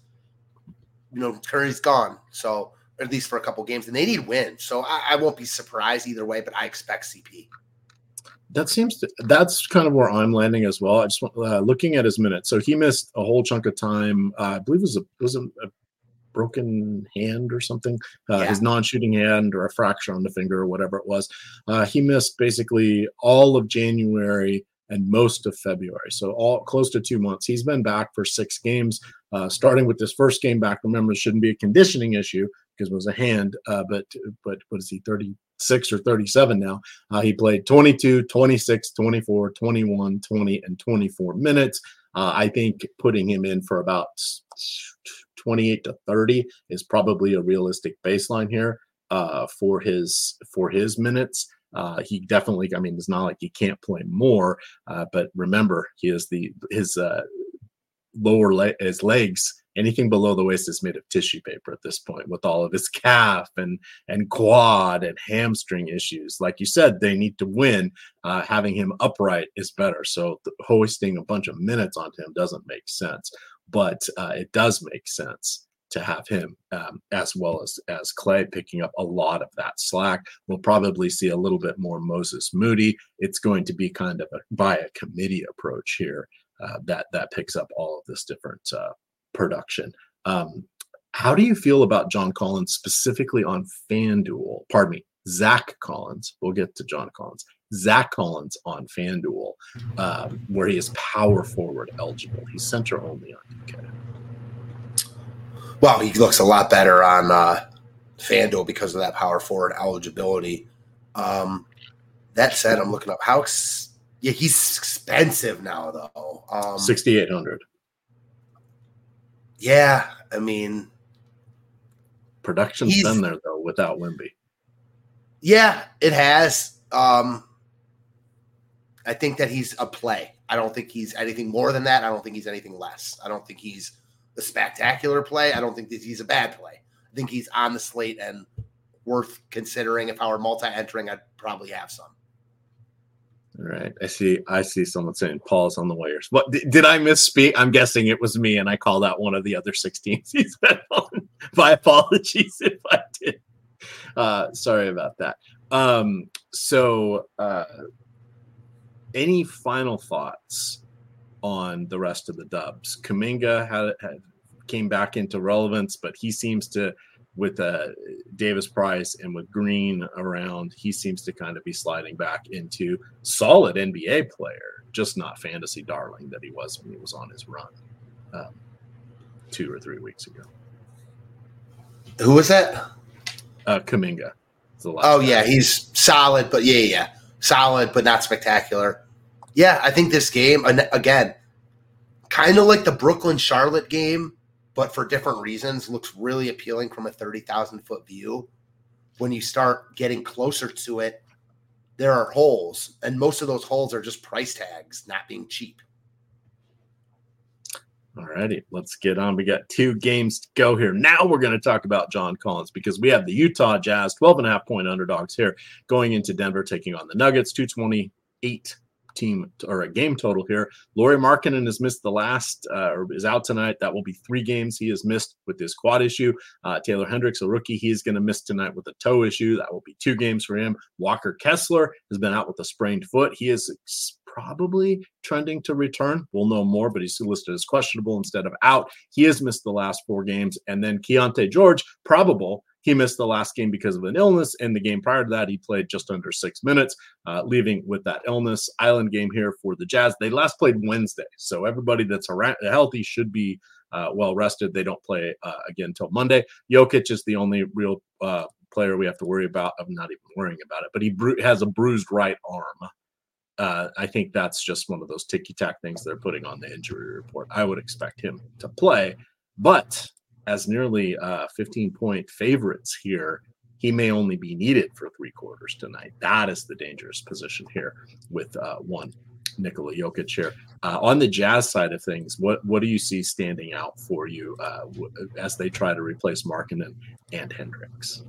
C: You know, Curry's gone, so at least for a couple games, and they need wins. So I, I won't be surprised either way, but I expect C P.
B: That seems to, that's kind of where I'm landing as well. I just want uh, looking at his minutes. So he missed a whole chunk of time. Uh, I believe it was a was a, a broken hand or something, uh, yeah. his non-shooting hand or a fracture on the finger or whatever it was. Uh, he missed basically all of January and most of February. So all close to two months. He's been back for six games, uh, starting with this first game back. Remember, it shouldn't be a conditioning issue because it was a hand, uh, but, but what is he, thirty-six or thirty-seven now? Uh, he played twenty-two, twenty-six, twenty-four, twenty-one, twenty, and twenty-four minutes. Uh, I think putting him in for about twenty-eight to thirty is probably a realistic baseline here uh, for his for his minutes. Uh, he definitely, I mean, it's not like he can't play more, uh, but remember, he is the his uh, lower leg, his legs. Anything below the waist is made of tissue paper at this point, with all of his calf and and quad and hamstring issues. Like you said, they need to win. Uh, having him upright is better. So the, hoisting a bunch of minutes onto him doesn't make sense, but uh, it does make sense to have him um, as well as as Klay picking up a lot of that slack. We'll probably see a little bit more Moses Moody. It's going to be kind of a by a committee approach here uh, that that picks up all of this different uh, production. Um, how do you feel about John Collins specifically on FanDuel? Pardon me, Zach Collins. We'll get to John Collins. Zach Collins on FanDuel, um, where he is power forward eligible. He's center only on D K.
C: Well, he looks a lot better on uh, FanDuel because of that power forward eligibility. Um, that said, I'm looking up how ex- yeah he's expensive now though. Um,
B: sixty-eight hundred.
C: Yeah, I mean,
B: production's been there though without Wemby.
C: Yeah, it has. Um, I think that he's a play. I don't think he's anything more than that. I don't think he's anything less. I don't think he's a spectacular play. I don't think that he's a bad play. I think he's on the slate and worth considering. If I were multi-entering, I'd probably have some.
B: All right. I see. I see someone saying Paul's on the wires. What did, did I misspeak? I'm guessing it was me, and I called out one of the other six teams he's been on. My apologies if I did. Uh, sorry about that. Um, so, uh, any final thoughts on the rest of the Dubs? Kuminga had, had came back into relevance, but he seems to, with uh, Davis Price and with Green around, he seems to kind of be sliding back into solid N B A player, just not fantasy darling that he was when he was on his run um, two or three weeks ago.
C: Who was that?
B: Uh, Kuminga.
C: Oh, yeah, he's solid, but yeah, yeah, solid, but not spectacular. Yeah, I think this game, again, kind of like the Brooklyn-Charlotte game, but for different reasons, looks really appealing from a thirty thousand foot view. When you start getting closer to it, there are holes, and most of those holes are just price tags not being cheap.
B: All righty, let's get on. We got two games to go here. Now we're going to talk about John Collins because we have the Utah Jazz, twelve and a half point underdogs here, going into Denver, taking on the Nuggets, two twenty-eight team or a game total here. Lauri Markkanen has missed the last, uh, or is out tonight. That will be three games he has missed with his quad issue. Uh, Taylor Hendricks, a rookie, he's going to miss tonight with a toe issue. That will be two games for him. Walker Kessler has been out with a sprained foot. He is probably trending to return. We'll know more, but he's listed as questionable instead of out. He has missed the last four games. And then Keontae George, probable. He missed the last game because of an illness, and the game prior to that, he played just under six minutes, uh, leaving with that illness. Island game here for the Jazz. They last played Wednesday, so everybody that's around, healthy should be uh, well rested. They don't play uh, again until Monday. Jokic is the only real uh, player we have to worry about. I'm not even worrying about it, but he bru- has a bruised right arm. Uh, I think that's just one of those ticky-tack things they're putting on the injury report. I would expect him to play, but as nearly uh, fifteen-point favorites here, he may only be needed for three quarters tonight. That is the dangerous position here with uh, one Nikola Jokic here. Uh, on the Jazz side of things, what what do you see standing out for you uh, w- as they try to replace Markkanen and Hendricks?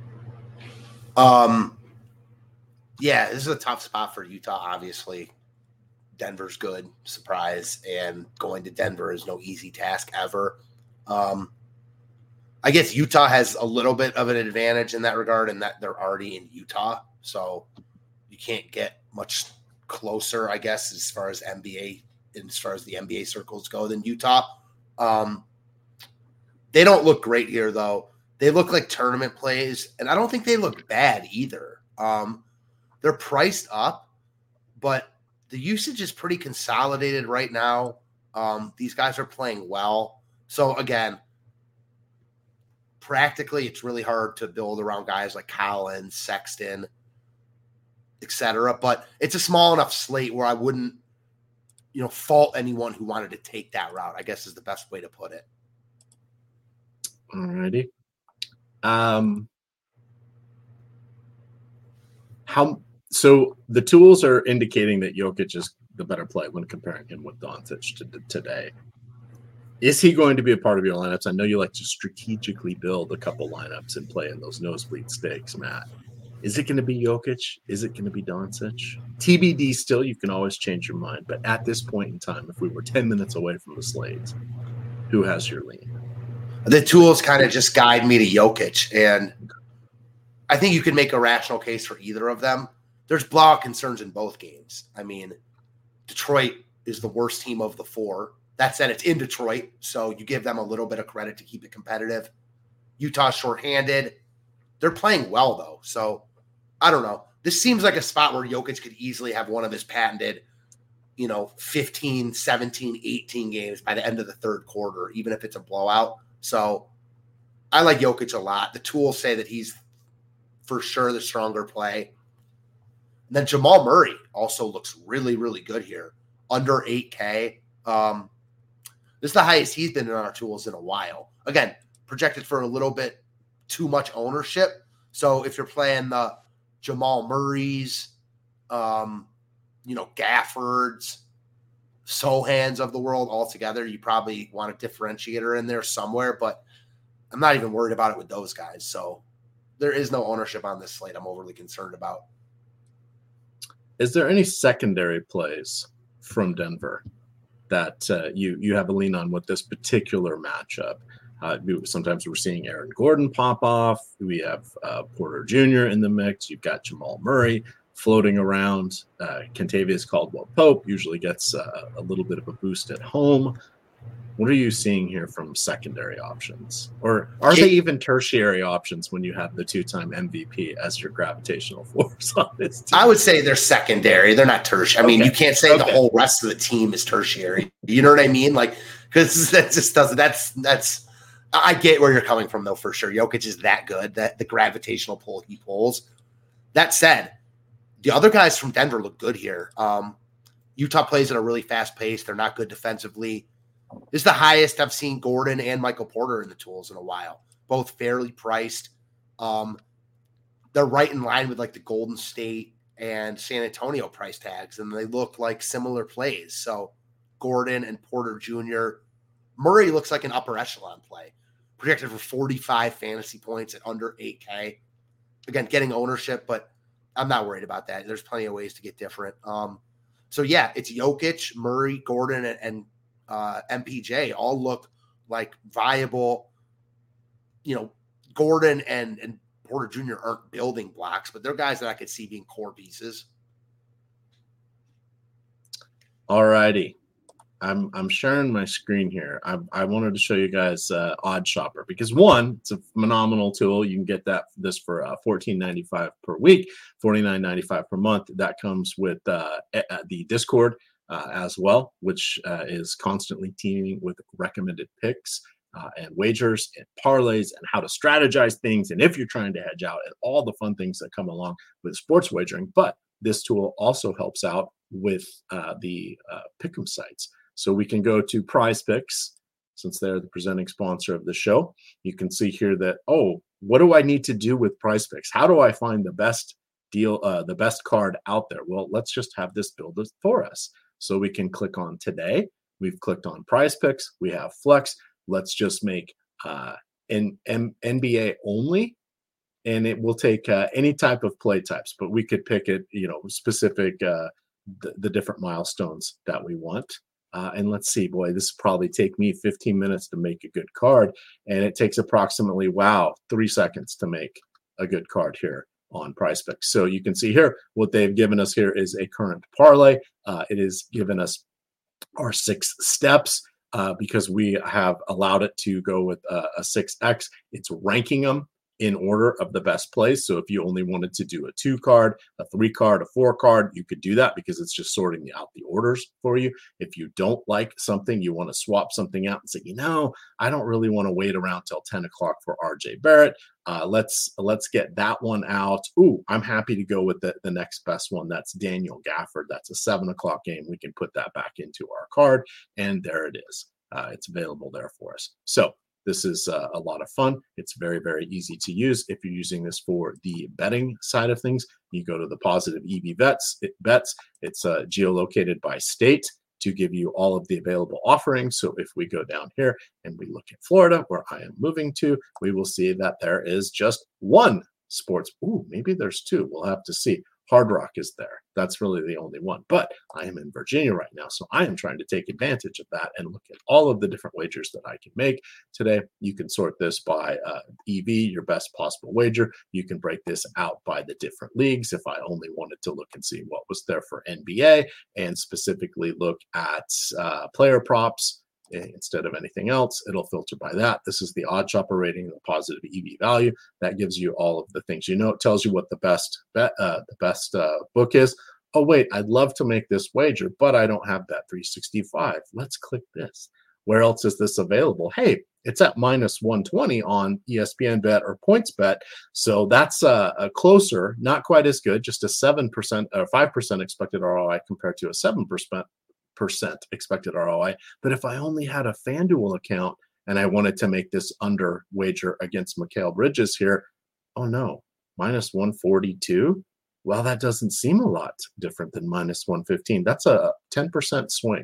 C: Um, yeah, this is a tough spot for Utah, obviously. Denver's good, surprise, and going to Denver is no easy task ever. Um, I guess Utah has a little bit of an advantage in that regard, in that they're already in Utah, so you can't get much closer, I guess, as far as N B A, as far as the N B A circles go, than Utah. Um, they don't look great here, though. They look like tournament plays, and I don't think they look bad either. Um, they're priced up, but the usage is pretty consolidated right now. Um, these guys are playing well. So, again, practically, it's really hard to build around guys like Collins, Sexton, et cetera. But it's a small enough slate where I wouldn't, you know, fault anyone who wanted to take that route, I guess is the best way to put it.
B: All righty. Um, how so the tools are indicating that Jokic is the better play when comparing him with Doncic to, to today. Is he going to be a part of your lineups? I know you like to strategically build a couple lineups and play in those nosebleed stakes, Matt. Is it going to be Jokic? Is it going to be Doncic? T B D still, you can always change your mind. But at this point in time, if we were ten minutes away from the slate, who has your lean?
C: The tools kind of just guide me to Jokic. And I think you can make a rational case for either of them. There's blowout concerns in both games. I mean, Detroit is the worst team of the four. That said, it's in Detroit, so you give them a little bit of credit to keep it competitive. Utah's shorthanded. They're playing well, though. So, I don't know. This seems like a spot where Jokic could easily have one of his patented, you know, fifteen, seventeen, eighteen games by the end of the third quarter, even if it's a blowout. So, I like Jokic a lot. The tools say that he's for sure the stronger play. And then Jamal Murray also looks really, really good here. Under eight K. Um, This is the highest he's been in our tools in a while. Again, projected for a little bit too much ownership. So if you're playing the Jamal Murrays, um, you know, Gaffords, Sohans of the world altogether, you probably want a differentiator in there somewhere. But I'm not even worried about it with those guys. So there is no ownership on this slate I'm overly concerned about.
B: Is there any secondary plays from Denver that uh, you you have a lean on with this particular matchup? Uh, sometimes we're seeing Aaron Gordon pop off. We have uh, Porter Junior in the mix. You've got Jamal Murray floating around. Uh, Kentavious Caldwell-Pope usually gets uh, a little bit of a boost at home. What are you seeing here from secondary options? Or are they even tertiary options when you have the two-time M V P as your gravitational force on this team?
C: I would say they're secondary. They're not tertiary. I mean,
B: okay.
C: you can't say okay. the whole rest of the team is tertiary. You know what I mean? Like, because that just doesn't, that's, that's, I get where you're coming from, though, for sure. Jokic is that good, that the gravitational pull he pulls. That said, the other guys from Denver look good here. Um, Utah plays at a really fast pace. They're not good defensively. This is the highest I've seen Gordon and Michael Porter in the tools in a while. Both fairly priced. Um, they're right in line with like the Golden State and San Antonio price tags, and they look like similar plays. So Gordon and Porter Junior Murray looks like an upper echelon play, projected for forty-five fantasy points at under eight K. Again, getting ownership, but I'm not worried about that. There's plenty of ways to get different. Um, so yeah, it's Jokic, Murray, Gordon, and, and uh, M P J all look like viable. You know, Gordon and and Porter Junior aren't building blocks, but they're guys that I could see being core pieces.
B: All righty. I'm I'm sharing my screen here. I, I wanted to show you guys uh, Odd Shopper because one, it's a phenomenal tool. You can get that this for uh, fourteen ninety-five per week, forty-nine ninety-five per month. That comes with uh, the Discord uh, as well, which uh, is constantly teaming with recommended picks uh, and wagers and parlays and how to strategize things. And if you're trying to hedge out and all the fun things that come along with sports wagering, but this tool also helps out with uh, the uh, pick'em sites. So we can go to Prize Picks, since they're the presenting sponsor of the show. You can see here that, oh, what do I need to do with Prize Picks? How do I find the best deal, uh, the best card out there? Well, let's just have this build it for us. So we can click on today. We've clicked on Prize Picks. We have Flex. Let's just make uh, an N B A only, and it will take uh, any type of play types, but we could pick it, you know, specific, uh, the, the different milestones that we want. Uh, and let's see, boy, this will probably take me fifteen minutes to make a good card. And it takes approximately, wow, three seconds to make a good card here on Prize Picks. So you can see here, what they've given us here is a current parlay. Uh, it has given us our six steps uh, because we have allowed it to go with uh, a six X. It's ranking them in order of the best plays. So if you only wanted to do a two card, a three card, a four card, you could do that because it's just sorting out the orders for you. If you don't like something, you want to swap something out and say, you know, I don't really want to wait around till ten o'clock for R J Barrett. Uh, let's let's get that one out. Ooh, I'm happy to go with the, the next best one. That's Daniel Gafford. That's a seven o'clock game. We can put that back into our card. And there it is. Uh, it's available there for us. So this is uh, a lot of fun. It's very, very easy to use. If you're using this for the betting side of things, you go to the Positive E V Bets. It bets. It's uh, geolocated by state to give you all of the available offerings. So if we go down here and we look at Florida, where I am moving to, we will see that there is just one sports. Ooh, maybe there's two. We'll have to see. Hard Rock is there. That's really the only one. But I am in Virginia right now, so I am trying to take advantage of that and look at all of the different wagers that I can make today. You can sort this by uh, E V, your best possible wager. You can break this out by the different leagues. If I only wanted to look and see what was there for N B A and specifically look at uh, player props, instead of anything else, it'll filter by that. This is the Odd Shopper rating, the positive E V value. That gives you all of the things. You know, it tells you what the best bet, uh, the best uh, book is. Oh, wait, I'd love to make this wager, but I don't have that three sixty-five. Let's click this. Where else is this available? Hey, it's at minus one twenty on E S P N Bet or PointsBet. So that's uh, a closer, not quite as good, just a seven percent or five percent expected R O I compared to a seven percent percent expected R O I. But if I only had a FanDuel account and I wanted to make this under wager against Mikal Bridges here, oh no, minus one forty-two. Well, that doesn't seem a lot different than minus one fifteen. That's a ten percent swing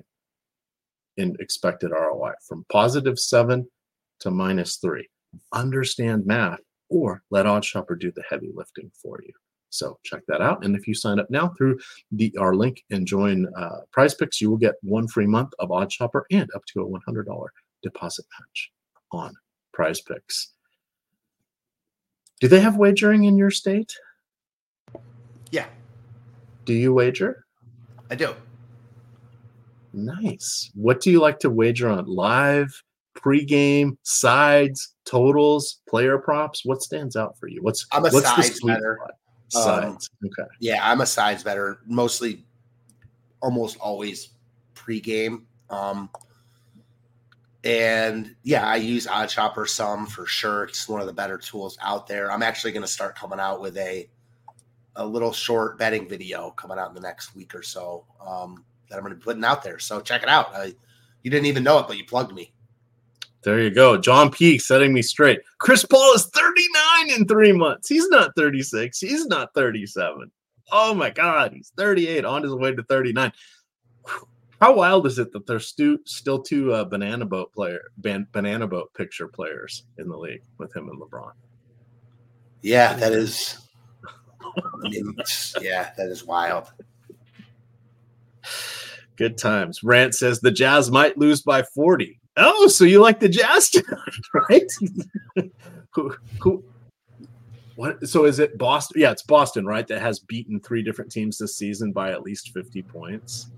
B: in expected R O I from positive seven to minus three. Understand math or let OddsShopper do the heavy lifting for you. So check that out. And if you sign up now through the our link and join uh, Prize Picks, you will get one free month of OddsShopper and up to a one hundred dollars deposit match on Prize Picks. Do they have wagering in your state?
C: Yeah.
B: Do you wager?
C: I do.
B: Nice. What do you like to wager on? Live, pregame, sides, totals, player props? What stands out for you? What's
C: I'm a
B: what's
C: sides better.
B: Sides. Um, okay.
C: Yeah, I'm a sides better. Mostly, almost always pregame. Um, and yeah, I use OddsShopper some for sure. It's one of the better tools out there. I'm actually going to start coming out with a a little short betting video coming out in the next week or so um, that I'm going to be putting out there. So check it out. I, you didn't even know it, but you plugged me.
B: There you go. John Peake setting me straight. Chris Paul is thirty-nine in three months. He's not thirty-six. He's not thirty-seven. Oh, my God. He's thirty-eight, on his way to thirty-nine. How wild is it that there's stu- still two uh, banana boat player, ban- banana boat picture players in the league with him and LeBron?
C: Yeah, that is. I mean, yeah, that is wild.
B: Good times. Rant says the Jazz might lose by forty. Oh, so you like the Jazz tonight, right? who, who, what? So is it Boston? Yeah, it's Boston, right? That has beaten three different teams this season by at least fifty points.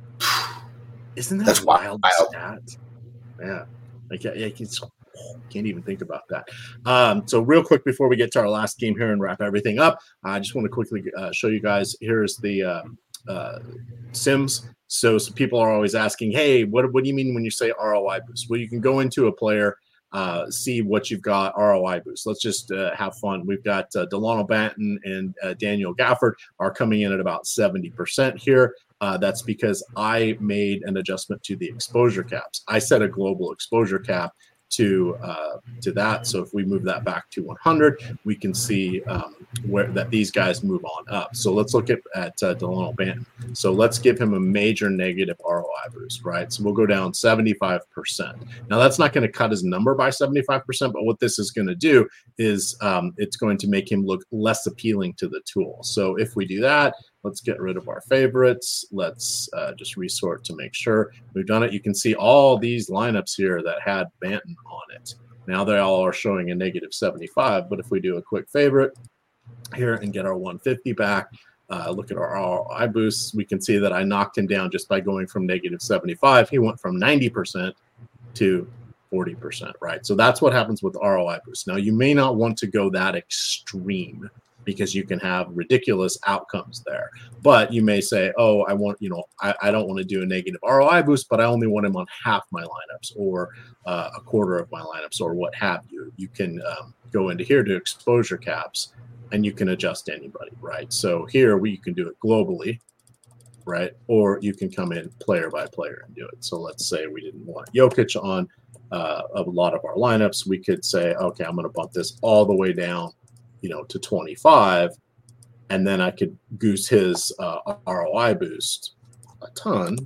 B: Isn't that
C: That's
B: a wild,
C: wild
B: stat? Yeah, I can't, I can't, can't even think about that. Um, so real quick before we get to our last game here and wrap everything up, I just want to quickly uh, show you guys. Here's the uh, uh, Sims. So some people are always asking, hey, what, what do you mean when you say R O I boost? Well, you can go into a player, uh, see what you've got R O I boost. Let's just uh, have fun. We've got uh, Delano Banton and uh, Daniel Gafford are coming in at about seventy percent here. Uh, that's because I made an adjustment to the exposure caps. I set a global exposure cap to uh, to that. So if we move that back to one hundred, we can see um, where that these guys move on up. So let's look at, at uh, Delano Banton. So let's give him a major negative R O I boost, right? So we'll go down seventy-five percent. Now that's not going to cut his number by seventy-five percent, but what this is going to do is um, it's going to make him look less appealing to the tool. So if we do that, let's get rid of our favorites. Let's uh, just resort to make sure we've done it. You can see all these lineups here that had Banton on it. Now they all are showing a negative seventy-five, but if we do a quick favorite here and get our one fifty back, uh, look at our R O I boosts, we can see that I knocked him down just by going from negative seventy-five. He went from ninety percent to forty percent, right? So that's what happens with R O I boosts. Now you may not want to go that extreme because you can have ridiculous outcomes there. But you may say, oh, I want, you know, I, I don't want to do a negative R O I boost, but I only want him on half my lineups or uh, a quarter of my lineups or what have you. You can um, go into here to exposure caps and you can adjust anybody, right? So here we can do it globally, right? Or you can come in player by player and do it. So let's say we didn't want Jokic on uh, a lot of our lineups. We could say, okay, I'm going to bump this all the way down, you know, to twenty-five, and then I could goose his uh, R O I boost a ton,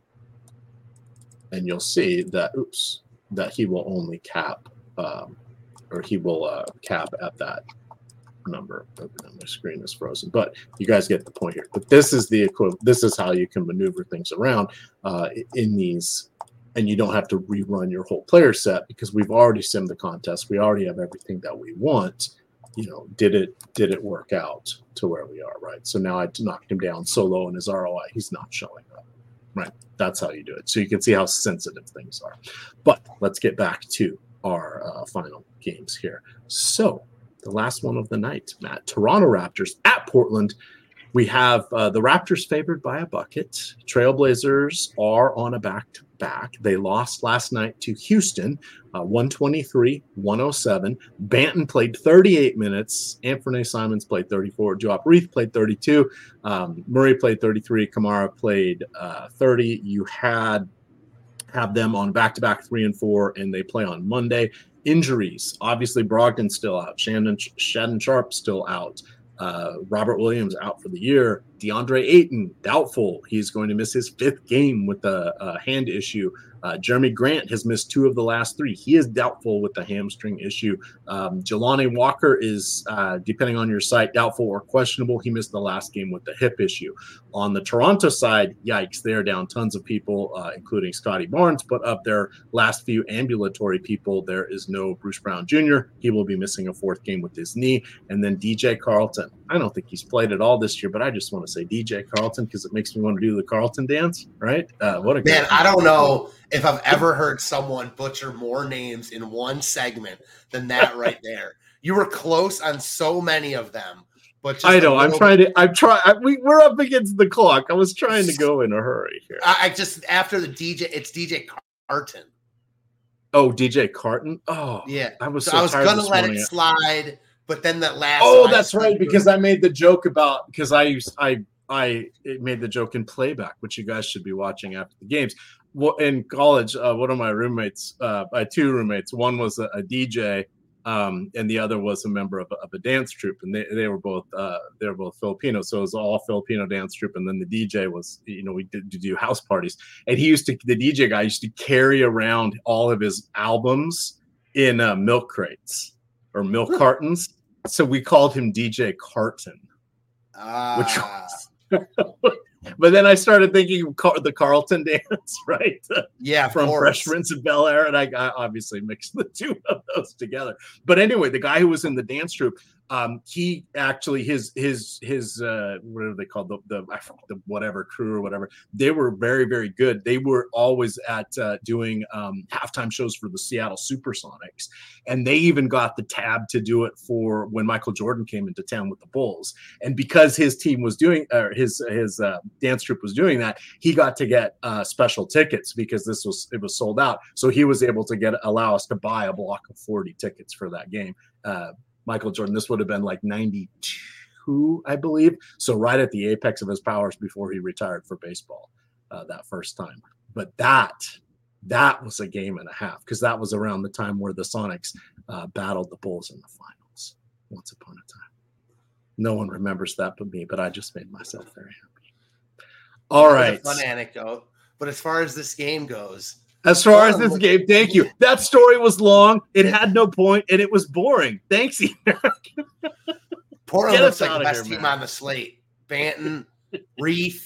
B: and you'll see that, oops, that he will only cap, um, or he will uh, cap at that number. My screen is frozen, but you guys get the point here. But this is the equivalent. This is how you can maneuver things around uh, in these, and you don't have to rerun your whole player set because we've already simmed the contest. We already have everything that we want. You know, did it did it work out to where we are, right? So now I knocked him down so low in his R O I, he's not showing up, right? That's how you do it. So you can see how sensitive things are. But let's get back to our uh, final games here. So the last one of the night, Matt, Toronto Raptors at Portland. We have uh, the Raptors favored by a bucket. Trailblazers are on a back-to-back. They lost last night to Houston, uh, one twenty-three one oh seven. Banton played thirty-eight minutes. Anthony Simons played thirty-four. Joab Reith played thirty-two. Um, Murray played thirty-three. Kamara played uh, thirty. You had have them on back-to-back three and four, and they play on Monday. Injuries, obviously Brogdon still out. Shannon, Shannon Sharp still out. Uh, Robert Williams out for the year. DeAndre Ayton, doubtful. He's going to miss his fifth game with a, a hand issue. Uh, Jeremy Grant has missed two of the last three. He is doubtful with the hamstring issue. Um, Jelani Walker is, uh, depending on your site, doubtful or questionable. He missed the last game with the hip issue. On the Toronto side, yikes, they're down tons of people, uh, including Scotty Barnes. But of their last few ambulatory people, there is no Bruce Brown Junior He will be missing a fourth game with his knee. And then D J Carlton. I don't think he's played at all this year, but I just want to say D J Carlton because it makes me want to do the Carlton dance, right? Uh, what a
C: man! I don't know if I've ever heard someone butcher more names in one segment than that right there. You were close on so many of them, but just
B: I know I'm trying to. I'm trying. We we're up against the clock. I was trying to go in a hurry here.
C: I, I just after the D J, it's D J Carton.
B: Oh, D J Carton. Oh,
C: yeah.
B: I was.
C: So
B: so
C: I was
B: tired
C: gonna
B: this
C: let
B: morning.
C: it slide. But then that last
B: oh, that's right, because I made the joke about because I used I I made the joke in playback, which you guys should be watching after the games. Well, in college, uh, one of my roommates, uh, I had two roommates. One was a, a D J, Um, and the other was a member of, of a dance troupe, and they, they were both uh, they were both Filipino, so it was all Filipino dance troupe. And then the D J was, you know, we did, did do house parties, and he used to the D J guy used to carry around all of his albums in uh, milk crates or milk cartons. So we called him D J Carton,
C: ah.
B: which was. But then I started thinking of Car- the Carlton dance, right?
C: Yeah,
B: from Fresh Prince of Bel Air, and I, I obviously mixed the two of those together. But anyway, the guy who was in the dance troupe, um, he actually his his his uh, what are they called the the, the whatever crew or whatever. They were very very good. They were always at uh, doing um, halftime shows for the Seattle Supersonics, and they even got the tab to do it for when Michael Jordan came into town with the Bulls. And because his team was doing or his his uh, dance troupe was doing that, he got to get uh, special tickets because this was it was sold out. So he was able to get allow us to buy a block of forty tickets for that game. Uh, Michael Jordan, this would have been like ninety-two, I believe. So right at the apex of his powers before he retired for baseball uh, that first time. But that that was a game and a half because that was around the time where the Sonics uh, battled the Bulls in the finals once upon a time. No one remembers that but me, but I just made myself very happy. All right.
C: Fun anecdote. But as far as this game goes,
B: As far as this game, thank you. That story was long. It had no point, and it was boring. Thanks, Eric.
C: Portland looks like the best here, team man. on the slate. Banton, Reith,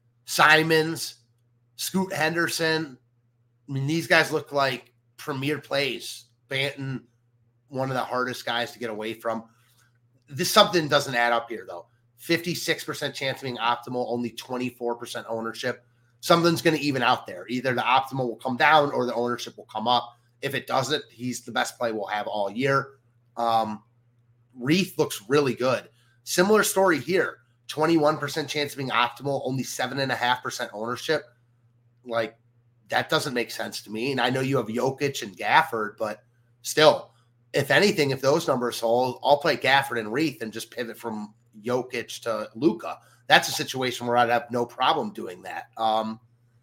C: Simons, Scoot Henderson. I mean, these guys look like premier plays. Banton, one of the hardest guys to get away from. This something doesn't add up here, though. fifty-six percent chance of being optimal, only twenty-four percent ownership. Something's going to even out there. Either the optimal will come down or the ownership will come up. If it doesn't, he's the best play we'll have all year. Um, Reith looks really good. Similar story here. twenty-one percent chance of being optimal, only seven point five percent ownership. Like, that doesn't make sense to me. And I know you have Jokic and Gafford, but still, if anything, if those numbers hold, I'll play Gafford and Reith and just pivot from Jokic to Luka. That's a situation where I'd have no problem doing that. Um,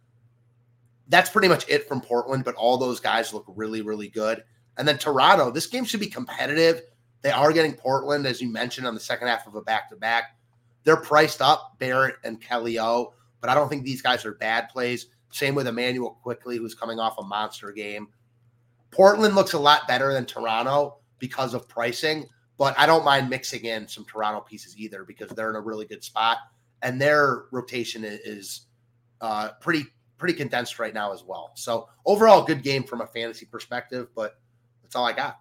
C: that's pretty much it from Portland, but all those guys look really, really good. And then Toronto, this game should be competitive. They are getting Portland, as you mentioned, on the second half of a back-to-back. They're priced up, Barrett and Kelly O, but I don't think these guys are bad plays. Same with Emmanuel Quickley, who's coming off a monster game. Portland looks a lot better than Toronto because of pricing, but I don't mind mixing in some Toronto pieces either because they're in a really good spot. And their rotation is uh, pretty pretty condensed right now as well. So overall, good game from a fantasy perspective, but that's all I got.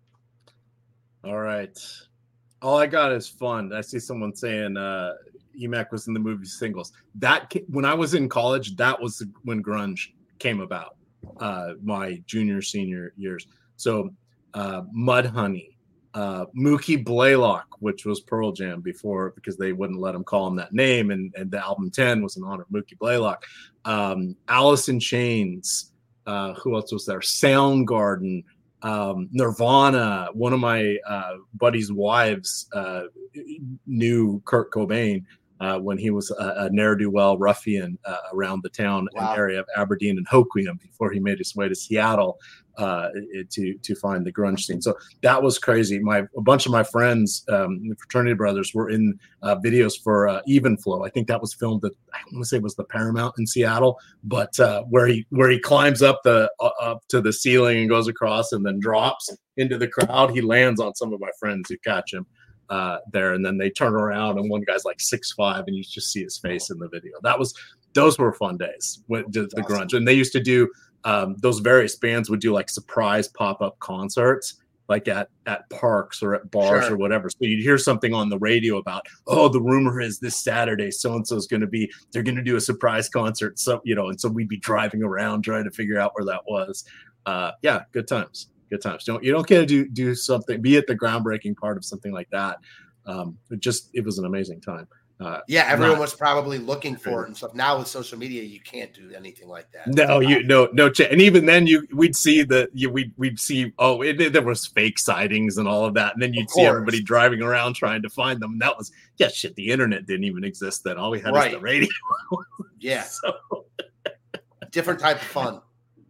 B: All right. All I got is fun. I see someone saying uh, E M A C was in the movie Singles. That when I was in college, that was when grunge came about, uh, my junior, senior years. So uh, Mudhoney. Uh, Mookie Blaylock, which was Pearl Jam before because they wouldn't let him call him that name, and, and the album ten was in honor of Mookie Blaylock. Um, Alice in Chains, uh, who else was there? Soundgarden, um, Nirvana. One of my uh, buddy's wives uh, knew Kurt Cobain uh, when he was a, a ne'er-do-well ruffian uh, around the town wow. and area of Aberdeen and Hoquiam before he made his way to Seattle uh, to to find the grunge scene. So that was crazy. My a bunch of my friends, um, the fraternity brothers, were in uh, videos for uh, Even Flow. I think that was filmed at I want to say it was the Paramount in Seattle, but uh, where he where he climbs up the uh, up to the ceiling and goes across and then drops into the crowd. He lands on some of my friends who catch him uh, there, and then they turn around and one guy's like six five, and you just see his face in the video. That was those were fun days with the awesome. grunge, and they used to do. Um, those various bands would do like surprise pop-up concerts, like at, at parks or at bars sure. or whatever. So you'd hear something on the radio about, oh, the rumor is this Saturday, so-and-so is going to be, they're going to do a surprise concert. So, you know, and so we'd be driving around trying to figure out where that was. Uh, yeah. Good times. Good times. Don't, you don't get to do, do something, be at the groundbreaking part of something like that. Um, it just, it was an amazing time. Uh,
C: yeah, everyone not, was probably looking for it and stuff. Now with social media, you can't do anything like that.
B: No, you no no. Ch- and even then, you we'd see the you we'd we'd see oh it, it, there was fake sightings and all of that, and then you'd see everybody driving around trying to find them. And that was yeah, shit. The internet didn't even exist then. All we had right. was the radio.
C: yeah,
B: so.
C: different type of fun.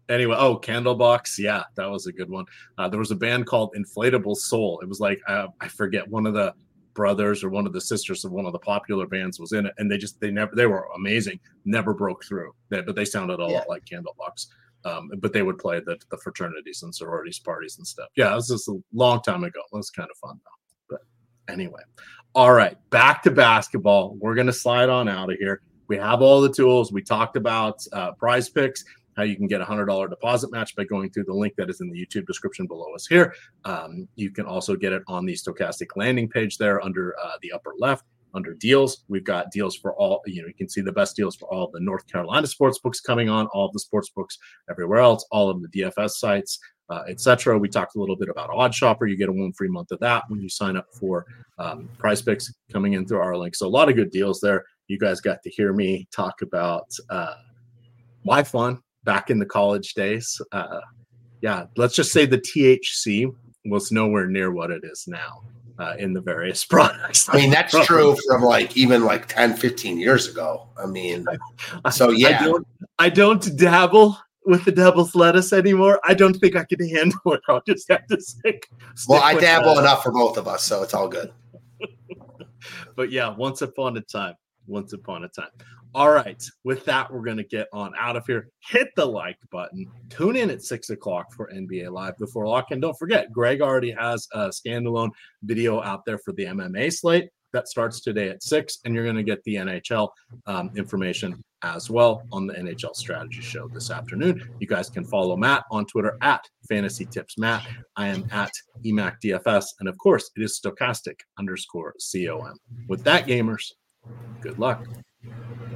B: Anyway, oh, Candlebox. Yeah, that was a good one. Uh, there was a band called Inflatable Soul. It was like, uh, I forget, one of the brothers or one of the sisters of one of the popular bands was in it. And they just, they never, they were amazing. Never broke through. They, but they sounded a yeah. lot like Candlebox. Um, but they would play the, the fraternities and sororities parties and stuff. Yeah, it was just a long time ago. It was kind of fun though. But anyway, all right, back to basketball. We're going to slide on out of here. We have all the tools. We talked about uh, Prize Picks, how you can get a one hundred dollars deposit match by going through the link that is in the YouTube description below us here. Um, you can also get it on the Stokastic landing page there under uh, the upper left. Under deals, we've got deals for all, you know, you can see the best deals for all of the North Carolina sports books coming on, all of the sports books everywhere else, all of the D F S sites, uh, et cetera. We talked a little bit about Odd Shopper. You get a one free month of that when you sign up for um, Prize Picks coming in through our link. So a lot of good deals there. You guys got to hear me talk about uh, my fun back in the college days. Uh, yeah, let's just say the T H C was nowhere near what it is now. Uh, in the various products.
C: I mean, that's true from like even like ten, fifteen years ago. I mean, so yeah.
B: I don't, I don't dabble with the devil's lettuce anymore. I don't think I can handle it. I'll just have to stick. stick
C: well, I
B: with
C: dabble
B: that.
C: enough for both of us, so it's all good.
B: But yeah, once upon a time. Once upon a time. All right. With that, we're going to get on out of here. Hit the like button. Tune in at six o'clock for N B A Live before lock. And don't forget, Greg already has a standalone video out there for the M M A slate that starts today at six. And you're going to get the N H L um, information as well on the N H L Strategy Show this afternoon. You guys can follow Matt on Twitter at Fantasy Tips Matt. I am at E M A C D F S. And of course, it is Stokastic underscore C O M. With that, gamers, good luck.